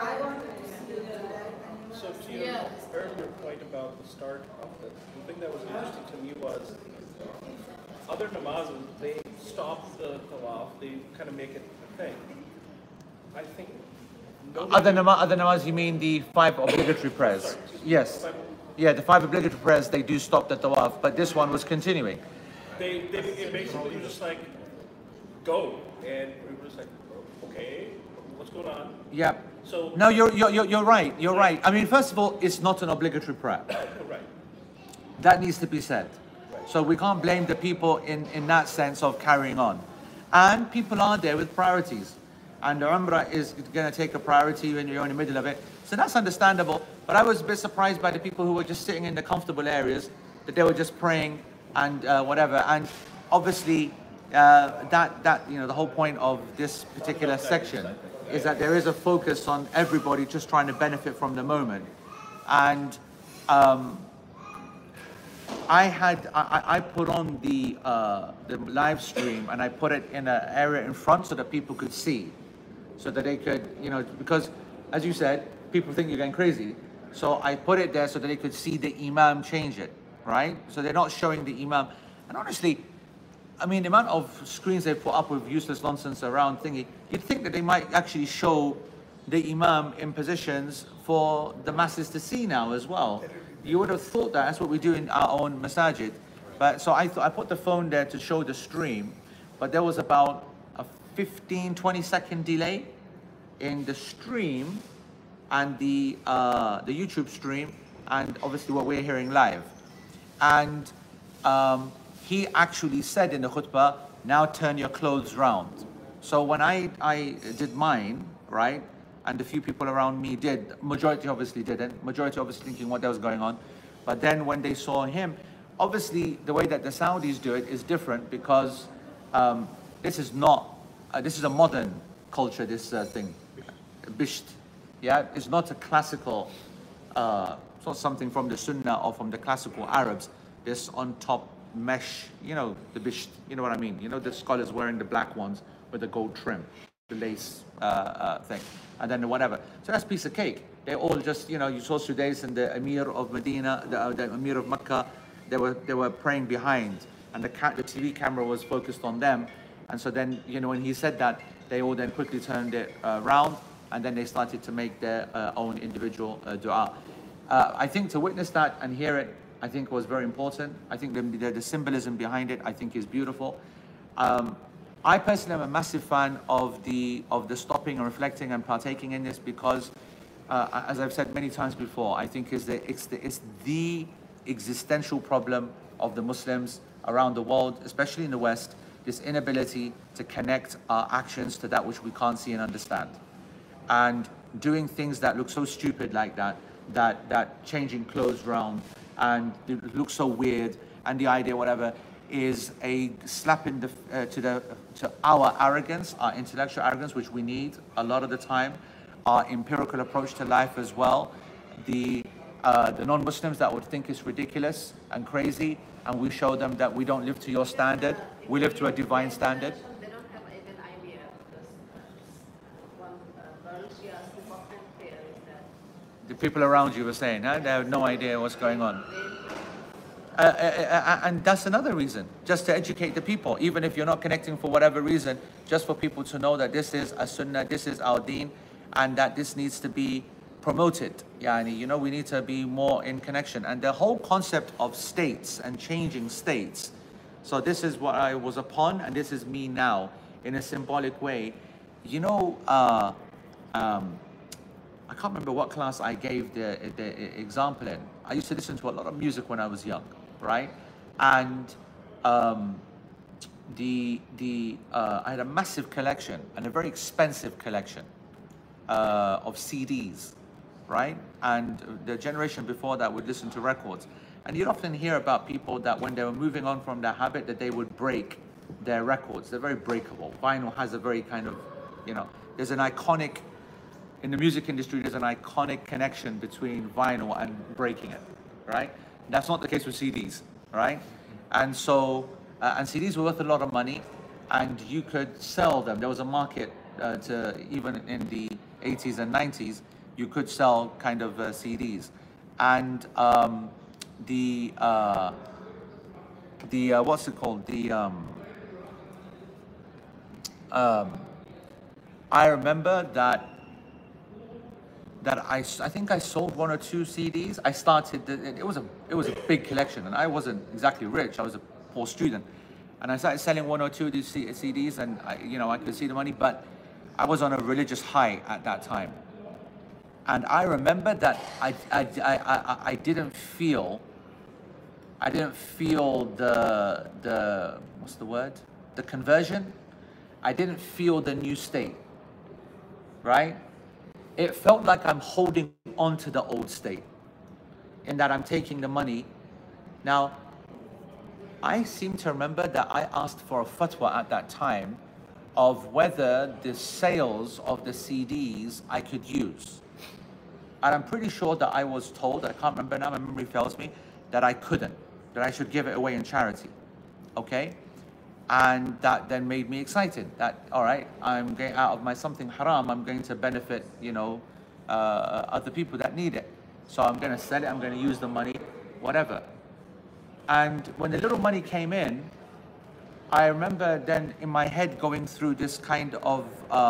So to your earlier point about the start of the thing that was interesting to me was other namazes, they stop the tawaf, they kind of make it a thing. I think Other namaz, you mean the 5 obligatory prayers? Yes. Yeah, the 5 obligatory prayers, they do stop the tawaf, but this one was continuing. it basically was just like go, and we were just like, okay, what's going on? Yeah. So No, you're right. You're right. I mean, first of all, it's not an obligatory prayer. right. That needs to be said. So we can't blame the people in that sense of carrying on. And people are there with priorities. And the Umrah is going to take a priority when you're in the middle of it. So that's understandable. But I was a bit surprised by the people who were just sitting in the comfortable areas, that they were just praying and whatever. And obviously, the whole point of this particular section is that there is a focus on everybody just trying to benefit from the moment. And I put on the live stream, and I put it in an area in front so that people could see, so that they could, you know, because as you said, people think you're going crazy. So I put it there so that they could see the imam change it, right? So they're not showing the imam. And honestly, I mean, the amount of screens they put up with useless nonsense around thingy, you'd think that they might actually show the imam in positions for the masses to see now as well. You would have thought that. That's what we do in our own masajid. But so I put the phone there to show the stream, but there was about a 15-20 second delay in the stream and the YouTube stream, and obviously what we're hearing live. And he actually said in the khutbah, now turn your clothes round. So when I did mine, right, and the few people around me did, majority obviously didn't, majority obviously thinking what was going on. But then when they saw him, obviously the way that the Saudis do it is different, because this is a modern culture, this thing, bisht. Yeah, it's not a classical, it's not something from the Sunnah or from the classical Arabs. This on top mesh, you know, the bisht, you know what I mean? You know, the scholars wearing the black ones with the gold trim, the lace thing, and then whatever. So that's a piece of cake. They all just, you know, you saw Sudais and the Emir of Medina, the Emir of Mecca, they were praying behind, and the TV camera was focused on them. And so then, you know, when he said that, they all then quickly turned it around, and then they started to make their own individual dua. I think to witness that and hear it, I think was very important. I think the symbolism behind it, I think, is beautiful. I personally am a massive fan of the stopping and reflecting and partaking in this, because, as I've said many times before, I think it's the existential problem of the Muslims around the world, especially in the West, this inability to connect our actions to that which we can't see and understand. And doing things that look so stupid like that changing clothes round, and it looks so weird, and the idea, whatever, is a slap in the to our arrogance, our intellectual arrogance, which we need a lot of the time, our empirical approach to life as well. The non-Muslims that would think it's ridiculous and crazy, and we show them that we don't live to your standard, we live to a divine standard. They don't have even idea, because one girl, she asked me what kind of prayer is that. The people around you were saying, huh? They have no idea what's going on. And that's another reason, just to educate the people, even if you're not connecting for whatever reason, just for people to know that this is a sunnah, this is our deen, and that this needs to be promoted. Yani, you know, we need to be more in connection. And the whole concept of states and changing states. So this is what I was upon, and this is me now, in a symbolic way. You know, I can't remember what class I gave the example in. I used to listen to a lot of music when I was young, right? And I had a massive collection, and a very expensive collection of CDs, right? And the generation before that would listen to records. And you'd often hear about people that when they were moving on from their habit, that they would break their records. They're very breakable. Vinyl has a very kind of, you know, there's an iconic, in the music industry, there's an iconic connection between vinyl and breaking it, right? That's not the case with CDs, right? And so, and CDs were worth a lot of money, and you could sell them. There was a market to, even in the 80s and 90s, you could sell kind of CDs. And what's it called? I remember that I think I sold 1 or 2 CDs. I started, it was a big collection, and I wasn't exactly rich. I was a poor student, and I started selling 1 or 2 of these CDs, and I could see the money, but I was on a religious high at that time. And I remember that I didn't feel the what's the word? The conversion. I didn't feel the new state, right? It felt like I'm holding on to the old state, in that I'm taking the money. Now, I seem to remember that I asked for a fatwa at that time of whether the sales of the CDs I could use. And I'm pretty sure that I was told, I can't remember now, my memory fails me, that I couldn't. that I should give it away in charity. Okay? And that then made me excited that, all right, I'm going out of my something haram, I'm going to benefit, other people that need it. So I'm going to sell it, I'm going to use the money, whatever. And when the little money came in, I remember then in my head going through this kind of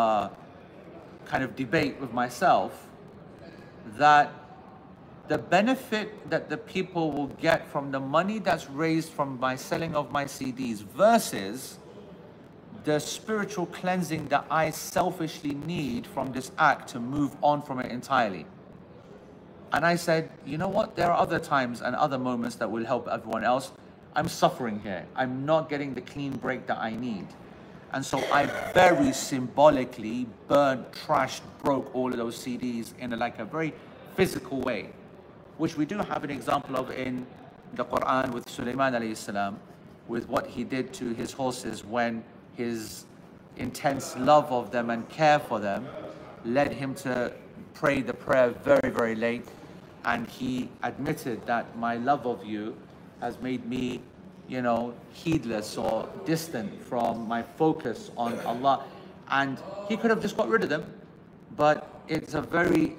debate with myself, that the benefit that the people will get from the money that's raised from my selling of my CDs versus the spiritual cleansing that I selfishly need from this act to move on from it entirely. And I said, you know what? There are other times and other moments that will help everyone else. I'm suffering here. I'm not getting the clean break that I need. And so I very symbolically burnt, trashed, broke all of those CDs in a very physical way, which we do have an example of in the Quran with Sulaiman alayhi salam, with what he did to his horses when his intense love of them and care for them led him to pray the prayer very, very late. And he admitted that my love of you has made me, heedless or distant from my focus on Allah. And he could have just got rid of them, but it's a very,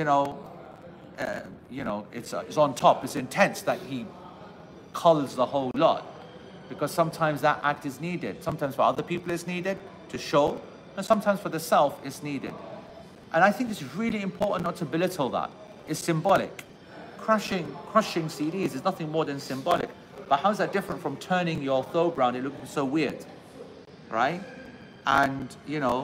it's on top, it's intense that he culls the whole lot, because sometimes that act is needed. Sometimes for other people it's needed to show, and sometimes for the self it's needed. And I think it's really important not to belittle that. It's symbolic. Crushing CDs is nothing more than symbolic. But how is that different from turning your thobe round? It looks so weird, right? And,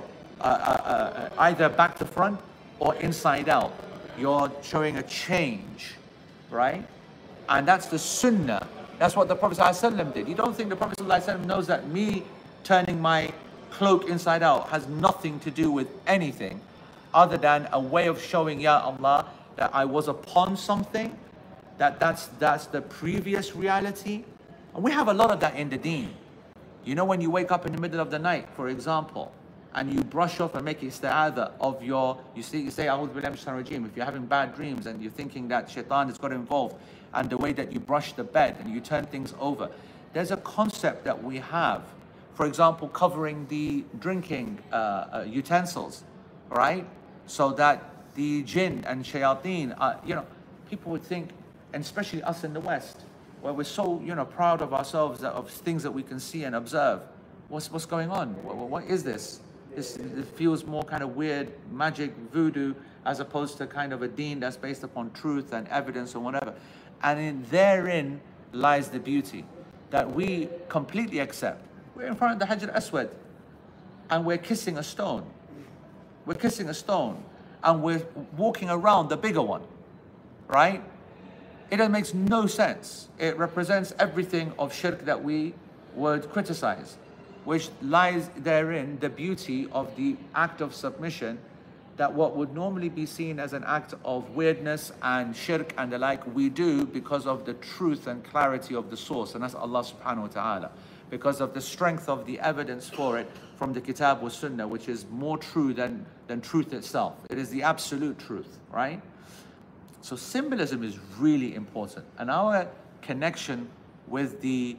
either back to front or inside out. You're showing a change, right? And that's the sunnah. That's what the Prophet ﷺ did. You don't think the Prophet ﷺ knows that me turning my cloak inside out has nothing to do with anything other than a way of showing, Ya Allah, that I was upon something, that's the previous reality. And we have a lot of that in the deen. When you wake up in the middle of the night, for example, and you brush off and make isti'adha of you say, A'udhu billahi minash shaitanir rajeem. If you're having bad dreams and you're thinking that shaitan has got involved, and the way that you brush the bed and you turn things over, there's a concept that we have. For example, covering the drinking utensils, right? So that the jinn and shayateen, people would think, and especially us in the West, where we're so, proud of ourselves, of things that we can see and observe. What's going on? What is this? It feels more kind of weird, magic, voodoo, as opposed to kind of a deen that's based upon truth and evidence or whatever. And therein lies the beauty that we completely accept. We're in front of the Hajar Aswad and we're kissing a stone. We're kissing a stone and we're walking around the bigger one, right? It makes no sense. It represents everything of shirk that we would criticize, which lies therein the beauty of the act of submission, that what would normally be seen as an act of weirdness and shirk and the like, we do because of the truth and clarity of the source, and that's Allah subhanahu wa ta'ala, because of the strength of the evidence for it from the Kitab wa Sunnah, which is more true than truth itself. It is the absolute truth, right? So symbolism is really important, and our connection with the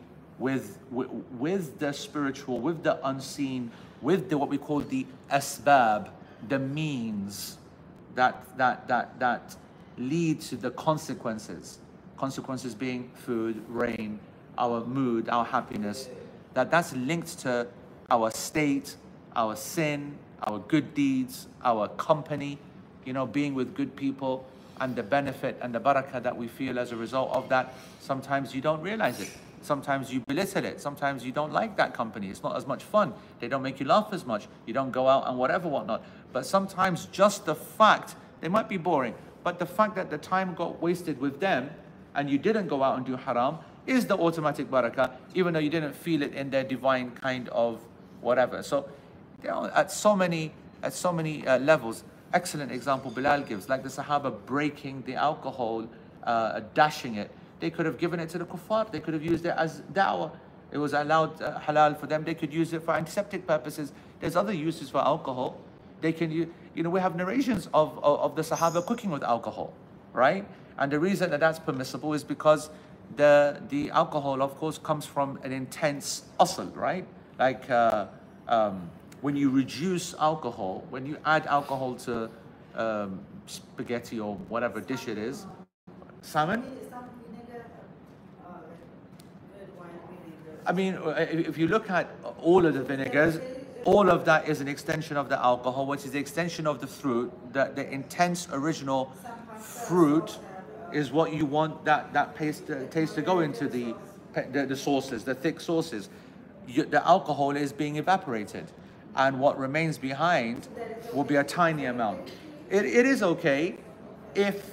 spiritual, with the unseen, with what we call the asbab, the means that lead to the consequences. Consequences being food, rain, our mood, our happiness. That's linked to our state, our sin, our good deeds, our company, being with good people, and the benefit and the barakah that we feel as a result of that. Sometimes you don't realize it. Sometimes you belittle it. Sometimes you don't like that company. It's not as much fun. They don't make you laugh as much. You don't go out and whatnot. But sometimes just the fact, they might be boring, but the fact that the time got wasted with them and you didn't go out and do haram is the automatic barakah, even though you didn't feel it in their divine kind of whatever. So, at so many levels. Excellent example Bilal gives, like the Sahaba breaking the alcohol, dashing it. They could have given it to the kuffar. They could have used it as da'wah. It was allowed halal for them. They could use it for antiseptic purposes. There's other uses for alcohol. They can use, we have narrations of the Sahaba cooking with alcohol, right? And the reason that that's permissible is because the alcohol, of course, comes from an intense asl, right? Like when you reduce alcohol, when you add alcohol to spaghetti or whatever dish it is, salmon. Some vinegar, like red wine vinegar. I mean, if you look at all of the vinegars, all of that is an extension of the alcohol, which is the extension of the fruit. The intense original fruit is what you want that taste to go into the sauces, the thick sauces. The alcohol is being evaporated, and what remains behind will be a tiny amount. It is okay if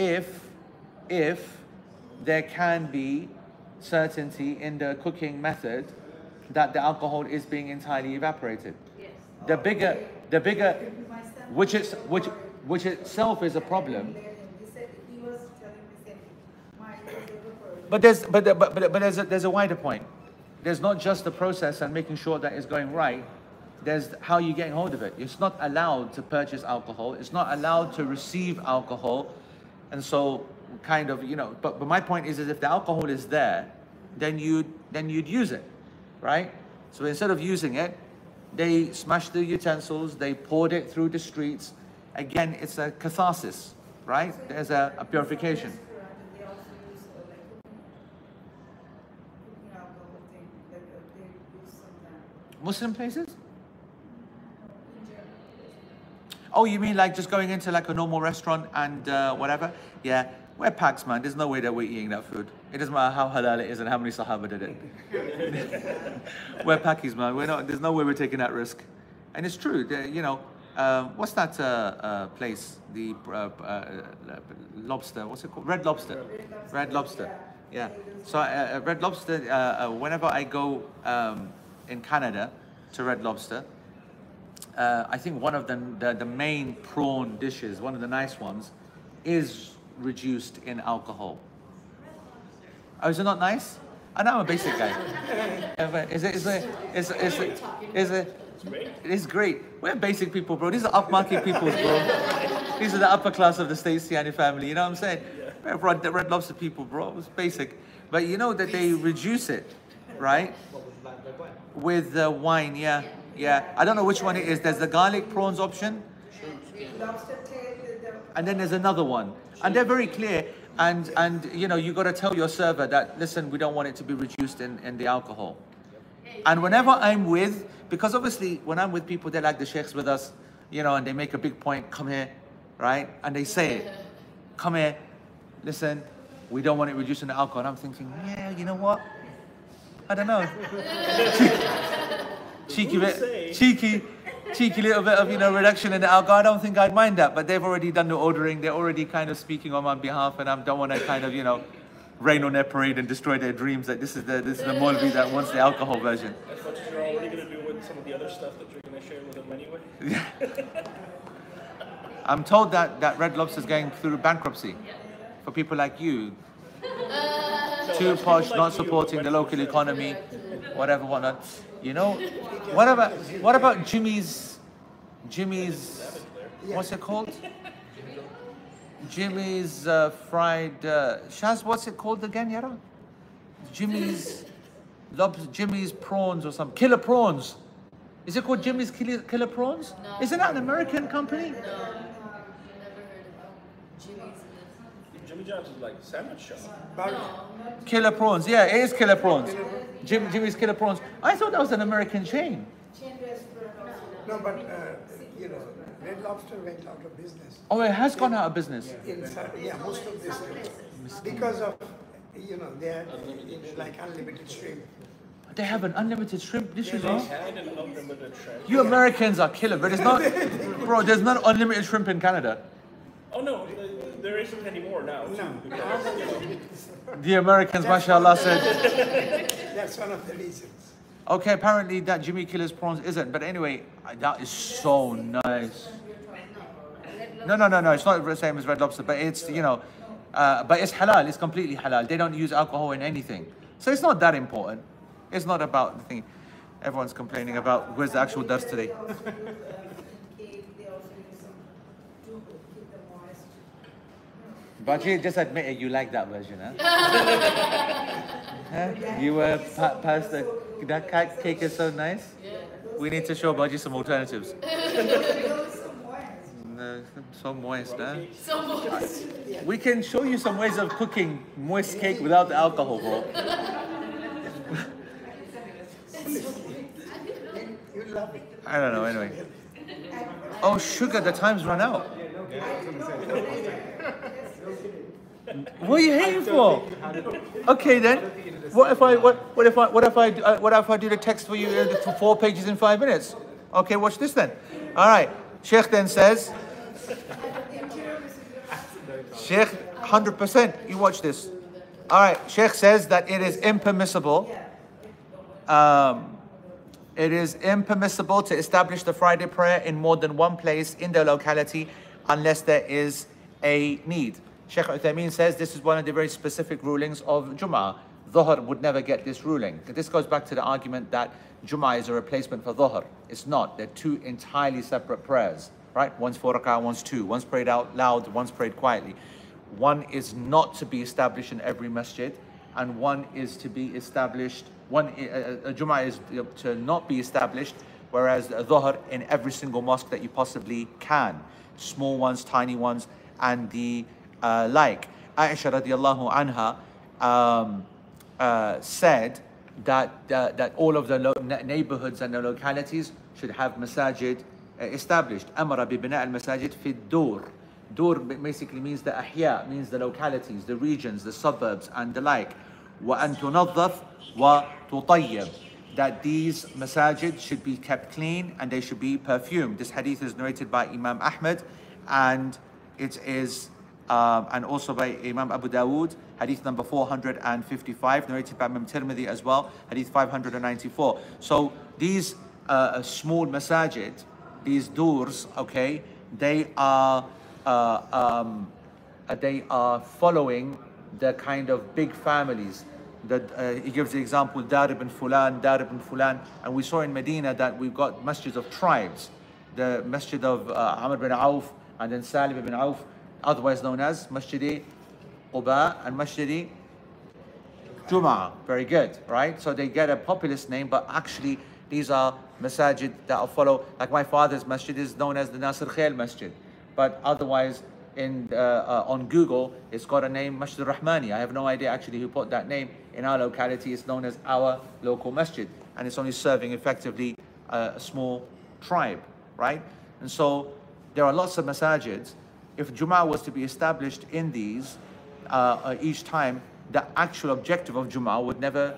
there can be certainty in the cooking method that the alcohol is being entirely evaporated. Yes. The bigger, which itself is a problem. He said he was telling me same thing. Mine was evaporated. But there's a wider point. There's not just the process and making sure that it's going right. There's how you getting hold of it. It's not allowed to purchase alcohol. It's not allowed to receive alcohol, and so kind of, you know. But my point is if the alcohol is there, then you'd use it, right? So instead of using it, they smashed the utensils. They poured it through the streets. Again, it's a catharsis, right? There's a purification. They also use like cooking alcohol thing, like they use sometimes. Muslim places? In Germany. Oh, you mean like just going into like a normal restaurant and whatever? Yeah, we're Paks, man. There's no way that we're eating that food. It doesn't matter how halal it is and how many Sahaba did it. We're Pakis, man. We're not. There's no way we're taking that risk. And it's true. You know, what's that place? The lobster. What's it called? Red Lobster. Red Lobster. Yeah. So Red Lobster. Whenever I go in Canada to Red Lobster, I think one of the main prawn dishes, one of the nice ones, is reduced in alcohol. Oh, is it not nice? I know I'm a basic guy. It's great. We're basic people, bro. These are upmarket people, bro. These are the upper class of the Staceyani family. You know what I'm saying? We're the Red Lobster people, bro. It's basic. But you know that they reduce it, right? With wine, yeah. Yeah. I don't know which one it is. There's the garlic prawns option. Lobster tail, And then there's another one. And they're very clear. And you know, you got to tell your server that, listen, we don't want it to be reduced in the alcohol. And whenever I'm with, because obviously when I'm with people, they're like the sheikhs with us, you know, and they make a big point, come here, right? And they say it, come here, listen, we don't want it reduced in the alcohol. And I'm thinking, yeah, you know what? I don't know. cheeky little bit of, you know, reduction in the alcohol. I don't think I'd mind that, but they've already done the ordering. They're already kind of speaking on my behalf, and I don't want to kind of, you know, rain on their parade and destroy their dreams that this is the Maulvi that wants the alcohol version. As much as you're already going to do with some of the other stuff that you're going to share with them anyway. I'm told that Red Lobster's going through bankruptcy for people like you. Too posh, not supporting the local economy, whatnot. You know, what about Jimmy's, what's it called? Jimmy's fried, Shaz, what's it called again, Yara? Jimmy's prawns or something. Killer prawns. Is it called Jimmy's Killer Prawns? No. Isn't that an American company? No, never heard of Jimmy's. Jimmy John's is like a sandwich shop. Killer Prawns, yeah, it is Killer Prawns. Jimmy's Killer Prawns. I thought that was an American chain. No, but you know, Red Lobster went out of business. Oh, it has gone out of business. Yeah, most of this because of, you know, they had like unlimited shrimp. They have an unlimited shrimp dish as well. They had an unlimited shrimp. You Americans are killer, but it's not, bro. There's not unlimited shrimp in Canada. Oh no, there isn't anymore now. Too, because, you know, The Americans, mashallah, said. That's one of the reasons. Okay, apparently that Jimmy Killer's prawns isn't. But anyway, that is so nice. No. It's not the same as Red Lobster, but it's, you know, but it's halal. It's completely halal. They don't use alcohol in anything, so it's not that important. It's not about the thing. Everyone's complaining about where's the actual dust today. Baji, just admit it, you like that version, huh? Huh? You were past that cake is so nice. Yeah. We need to show Baji some alternatives. No, so moist, huh? So moist. We can show you some ways of cooking moist cake without the alcohol, bro. I don't know, anyway. Oh, sugar, the time's run out. What are you hating for? Okay then. What if I do the text for you for 4 pages in 5 minutes? Okay, watch this then. All right. Sheikh then says, Sheikh, 100%. You watch this. All right. Sheikh says that it is impermissible. It is impermissible to establish the Friday prayer in more than one place in the locality unless there is a need. Sheikh Uthaymeen says this is one of the very specific rulings of Jum'ah. Dhuhr would never get this ruling. This goes back to the argument that Jum'ah is a replacement for Dhuhr. It's not. They're two entirely separate prayers, right? One's 4 rak'ah, one's 2. One's prayed out loud, one's prayed quietly. One is not to be established in every masjid, and one is to be established. Jum'ah is to not be established, whereas Dhuhr in every single mosque that you possibly can. Small ones, tiny ones, and the like. Aisha radiallahu anha said that all of the neighborhoods and the localities should have masajid established. Amara bi bina al masajid fi dur. Dur basically means the ahya, means the localities, the regions, the suburbs, and the like. Wa an tunaddaf wa tutayyib. That these masajid should be kept clean and they should be perfumed. This hadith is narrated by Imam Ahmad, and it is and also by Imam Abu Dawood, hadith number 455, narrated by Imam Tirmidhi as well, hadith 594. So these small masajid, these doors, okay, they are following the kind of big families. That he gives the example Dar ibn Fulan, and we saw in Medina that we've got masjids of tribes, the masjid of Amr bin Auf, and then Salim ibn Auf, otherwise known as Masjid Quba and Masjid Jum'ah. Very good, right? So they get a populist name, but actually these are masajid that are follow, like my father's masjid is known as the Nasir Khail Masjid, but otherwise on Google it's got a name Masjid Rahmani. I have no idea actually who put that name. In our locality it's known as our local masjid, and it's only serving effectively a small tribe, right? And so there are lots of masajids. If Jum'ah was to be established in these each time, the actual objective of Jum'ah would never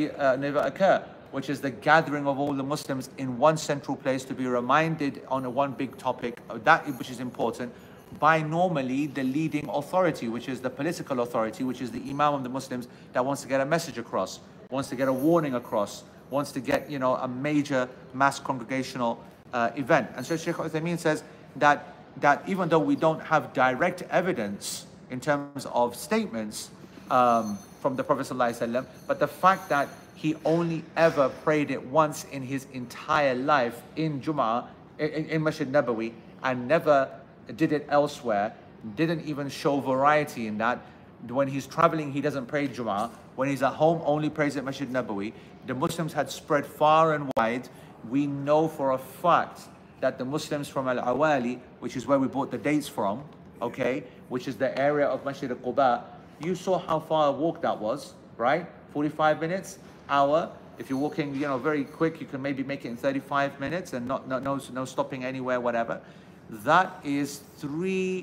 occur, which is the gathering of all the Muslims in one central place to be reminded on one big topic, that which is important, by normally the leading authority, which is the political authority, which is the Imam of the Muslims that wants to get a message across, wants to get a warning across, wants to get, a major mass congregational event. And so Shaykh Uthaymeen says that even though we don't have direct evidence in terms of statements from the Prophet ﷺ, but the fact that he only ever prayed it once in his entire life in Jum'ah, in Masjid Nabawi, and never did it elsewhere, didn't even show variety in that. When he's traveling, he doesn't pray Jum'ah. When he's at home, only prays at Masjid Nabawi. The Muslims had spread far and wide. We know for a fact that the Muslims from Al-Awali, which is where we bought the dates from, okay, which is the area of Masjid Quba, you saw how far a walk that was, right? 45 minutes, hour. If you're walking, very quick, you can maybe make it in 35 minutes and no stopping anywhere, whatever. That is 2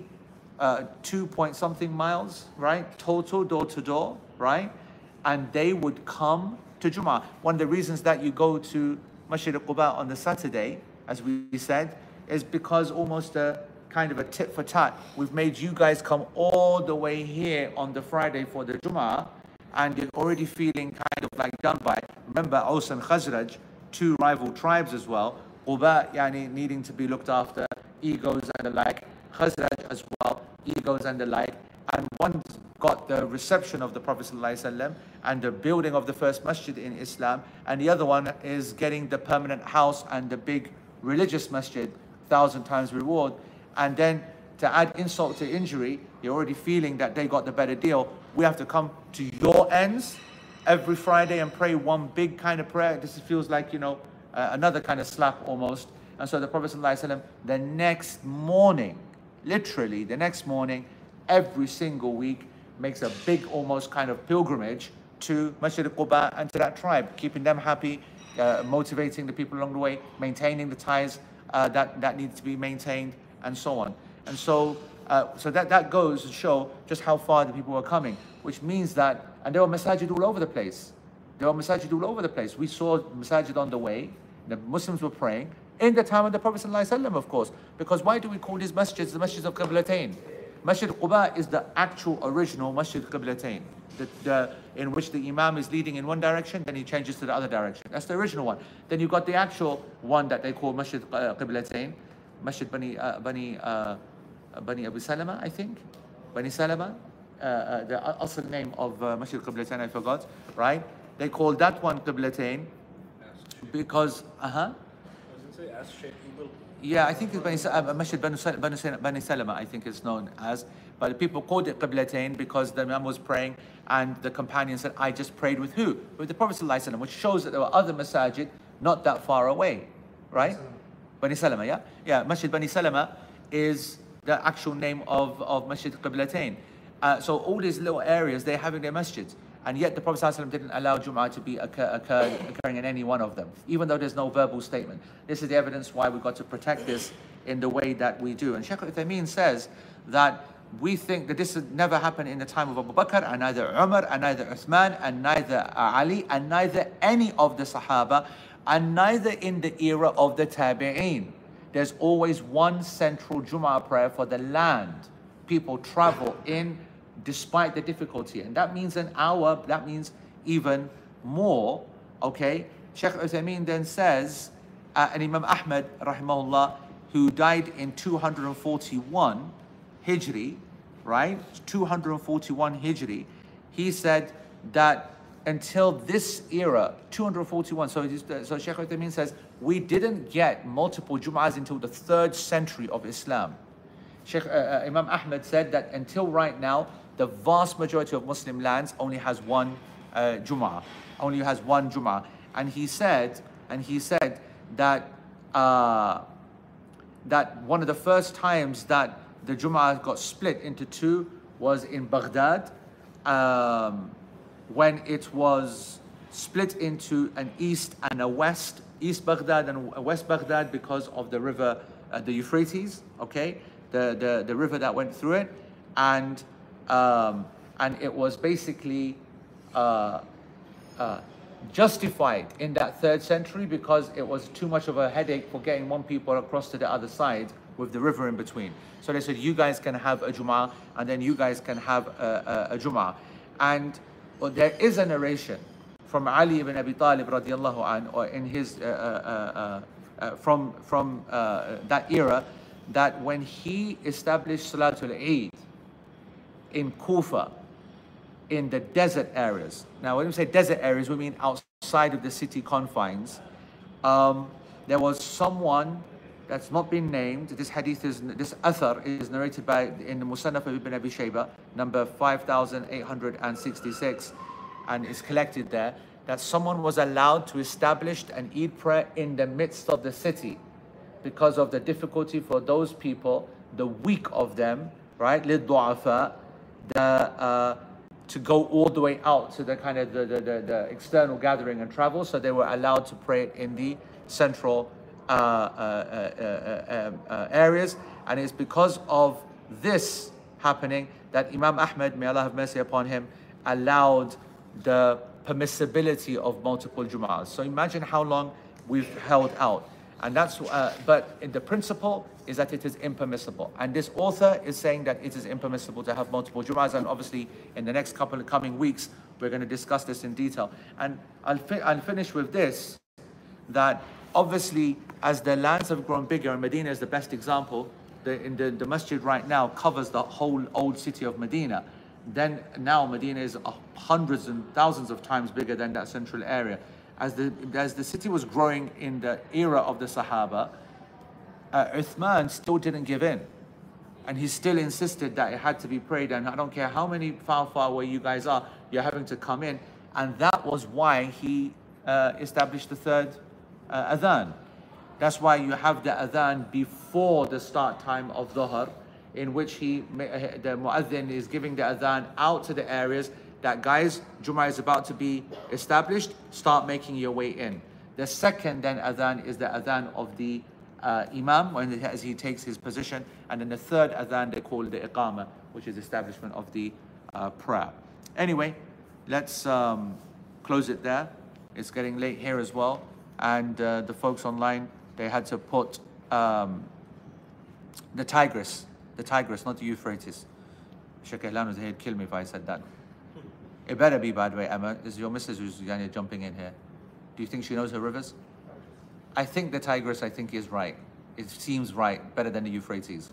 point something miles, right? Total door to door, right? And they would come to Jum'ah. One of the reasons that you go to Masjid Quba on the Saturday, as we said, is because almost a kind of a tit for tat. We've made you guys come all the way here on the Friday for the Jum'ah, and you're already feeling kind of like done by. Remember, Aus and Khazraj, two rival tribes as well. Quba, needing to be looked after, egos and the like. Khazraj as well, egos and the like. And one got the reception of the Prophet ﷺ and the building of the first masjid in Islam, and the other one is getting the permanent house and the big religious masjid, 1,000 times reward. And then to add insult to injury, you're already feeling that they got the better deal. We have to come to your ends every Friday and pray one big kind of prayer. This feels like, you know, another kind of slap almost. And so the Prophet ﷺ, the next morning, literally the next morning, every single week, makes a big almost kind of pilgrimage to Masjid al-Quba and to that tribe, keeping them happy, motivating the people along the way, maintaining the ties that need to be maintained, and so on. And so that goes to show just how far the people were coming, which means that, and there were masajid all over the place. There were masajid all over the place. We saw masajid on the way. The Muslims were praying in the time of the Prophet ﷺ, of course. Because why do we call these masjids the masjids of Qiblatain? Masjid Quba is the actual original Masjid Qiblatain, in which the Imam is leading in one direction, then he changes to the other direction. That's the original one. Then you've got the actual one that they call Masjid Qiblatain, Masjid Bani Abu Salama, I think. Bani Salama, the asl name of Masjid Qiblatain, I forgot, right? They call that one Qiblatain because, yeah, I think it's Masjid Bani Salama, I think it's known as. But the people called it Qiblatain because the Imam was praying and the companion said, I just prayed with who? With the Prophet ﷺ, which shows that there were other masajid not that far away, right? Bani Salama, yeah? Yeah, Masjid Bani Salama is the actual name of Masjid Qiblatain. So all these little areas, they're having their masjids. And yet the Prophet ﷺ didn't allow Jum'ah to be occurring in any one of them, even though there's no verbal statement. This is the evidence why we've got to protect this in the way that we do. And Shaykh Uthaymeen says that we think that this had never happened in the time of Abu Bakr, and neither Umar, and neither Uthman, and neither Ali, and neither any of the Sahaba, and neither in the era of the Tabi'een. There's always one central Jum'ah prayer for the land people travel in, despite the difficulty. And that means an hour, that means even more, okay? Shaykh Uthaymeen then says, and Imam Ahmad, rahimahullah, who died in 241 Hijri, right? 241 Hijri, he said that until this era, 241, so Shaykh Uthaymeen says, we didn't get multiple Jum'ahs until the 3rd century of Islam. Imam Ahmad said that until right now, the vast majority of Muslim lands only has one Jum'ah, only has one Jum'ah. And he said that that one of the first times that the Jum'ah got split into two was in Baghdad, when it was split into an east and a west, East Baghdad and West Baghdad, because of the river, the Euphrates, okay, the river that went through it, and it was basically justified in that 3rd century because it was too much of a headache for getting one people across to the other side with the river in between. So they said, you guys can have a Jum'ah, and then you guys can have a Jum'ah. And there is a narration from Ali ibn Abi Talib radiallahu anhu, or in his from that era, that when he established Salatul Eid in Kufa, in the desert areas. Now, when we say desert areas, we mean outside of the city confines. There was someone that's not been named. This athar is narrated in the Musannaf of Ibn Abi Shayba, number 5866, and is collected there, that someone was allowed to establish an Eid prayer in the midst of the city because of the difficulty for those people, the weak of them, right, لِلضُّعَفَاء, to go all the way out to the kind of the external gathering and travel, so they were allowed to pray it in the central areas. And it's because of this happening that Imam Ahmad, may Allah have mercy upon him, allowed the permissibility of multiple Jum'ahs. So imagine how long we've held out. And that's, but in the principle is that it is impermissible. And this author is saying that it is impermissible to have multiple Jum'ahs. And obviously, in the next couple of coming weeks, we're going to discuss this in detail. And I'll finish with this, that obviously, as the lands have grown bigger, and Medina is the best example, the masjid right now covers the whole old city of Medina. Then now Medina is hundreds and thousands of times bigger than that central area. As the city was growing in the era of the Sahaba, Uthman still didn't give in. and he still insisted that it had to be prayed, and I don't care how many far away you guys are, you're having to come in. And that was why he established the third adhan. That's why you have the adhan before the start time of Dhuhr, in which the muadhin is giving the adhan out to the areas that, guys, Jummah is about to be established, start making your way in. The second then adhan is the adhan of the imam, as he takes his position, and then the third adhan they call the iqamah, which is establishment of the prayer. Anyway, let's close it there. It's getting late here as well, and the folks online, they had to put the Tigris, not the Euphrates. Sheikh Ihlan was here to kill me if I said that. It better be, by the way, Emma. Is your missus who's jumping in here? Do you think she knows her rivers? I think the Tigris, is right. It seems right, better than the Euphrates.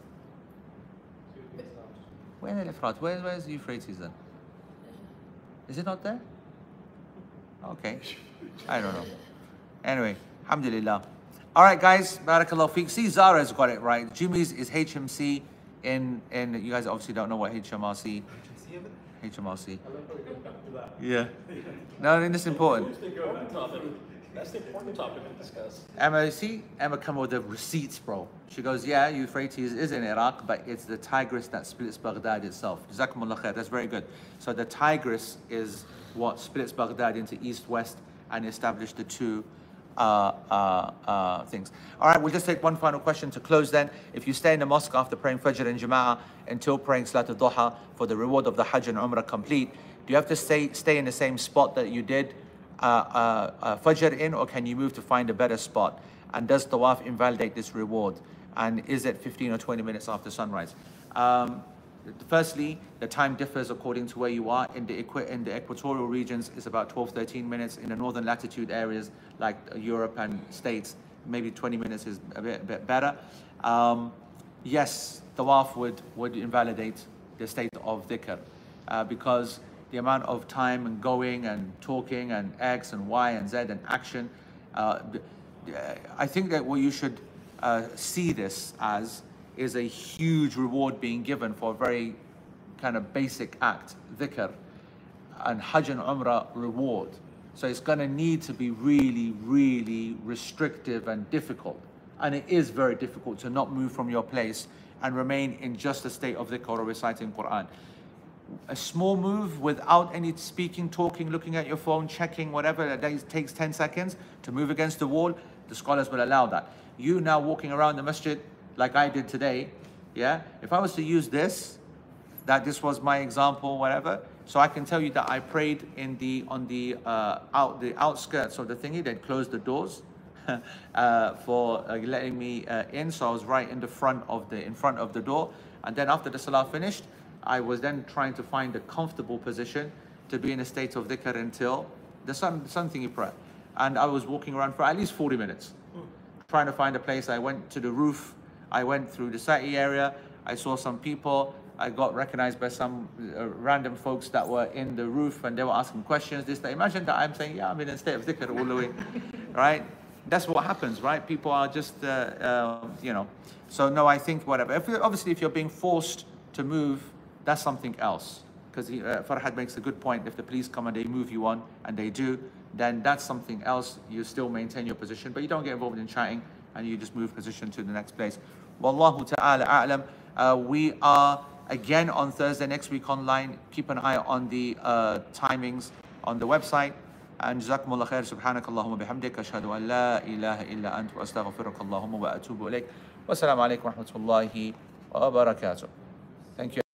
Where's the Euphrates then? Is it not there? Okay. I don't know. Anyway, alhamdulillah. All right, guys, barakallahu feek. See, Zara's got it right. Jimmy's is HMC in you guys obviously don't know what HMRC. HMRC. Yeah. No, I think it's important. That's the important topic to discuss. Emma come with the receipts, bro. She goes, yeah, Euphrates is in Iraq, but it's the Tigris that splits Baghdad itself. Jazakumullah khair. That's very good. So the Tigris is what splits Baghdad into east, west, and established the two things. All right, we'll just take one final question to close then. If you stay in the mosque after praying Fajr and Jama'ah until praying Salat al-Duha for the reward of the Hajj and Umrah complete, do you have to stay in the same spot that you did Fajr in, or can you move to find a better spot? And does Tawaf invalidate this reward? And is it 15 or 20 minutes after sunrise? Firstly, the time differs according to where you are. In the equatorial regions, it's about 12-13 minutes. In the northern latitude areas like Europe and States, maybe 20 minutes is a bit better. Yes, Tawaf would invalidate the state of dhikr because the amount of time and going and talking and X and Y and Z and action. I think that what you should see this as is a huge reward being given for a very kind of basic act, dhikr, and Hajj and Umrah reward. So it's going to need to be really, really restrictive and difficult. And it is very difficult to not move from your place and remain in just a state of dhikr or reciting Quran. A small move without any speaking, talking, looking at your phone, checking, whatever, that takes 10 seconds to move against the wall, the scholars will allow that. You now walking around the masjid like I did today, yeah? If I was to use this was my example, whatever, so I can tell you that I prayed on the outskirts of the thingy. They'd closed the doors for letting me in, so I was right in front of the door. And then after the salah finished, I was then trying to find a comfortable position to be in a state of dhikr until the sun thingy prayer. And I was walking around for at least 40 minutes, trying to find a place. I went to the roof. I went through the Sa'i area. I saw some people. I got recognized by some random folks that were in the roof, and they were asking questions. Imagine that I'm saying, yeah, I'm in a state of dhikr all the way, right? That's what happens, right? People are just, So no, I think whatever. Obviously, if you're being forced to move, that's something else. Because Farhad makes a good point. If the police come and they move you on, and they do, then that's something else. You still maintain your position, but you don't get involved in chatting, and you just move position to the next place. Wallahu ta'ala a'lam. We are again on Thursday next week online. Keep an eye on the timings on the website. And jazakumullah khair. Subhanakallahumma bihamdika. Ashhadu an la ilaha illa ant wa astaghfiruka Allahumma wa atubu ilayk. Wassalamu alaikum wa rahmatullahi wa barakatuh. Thank you.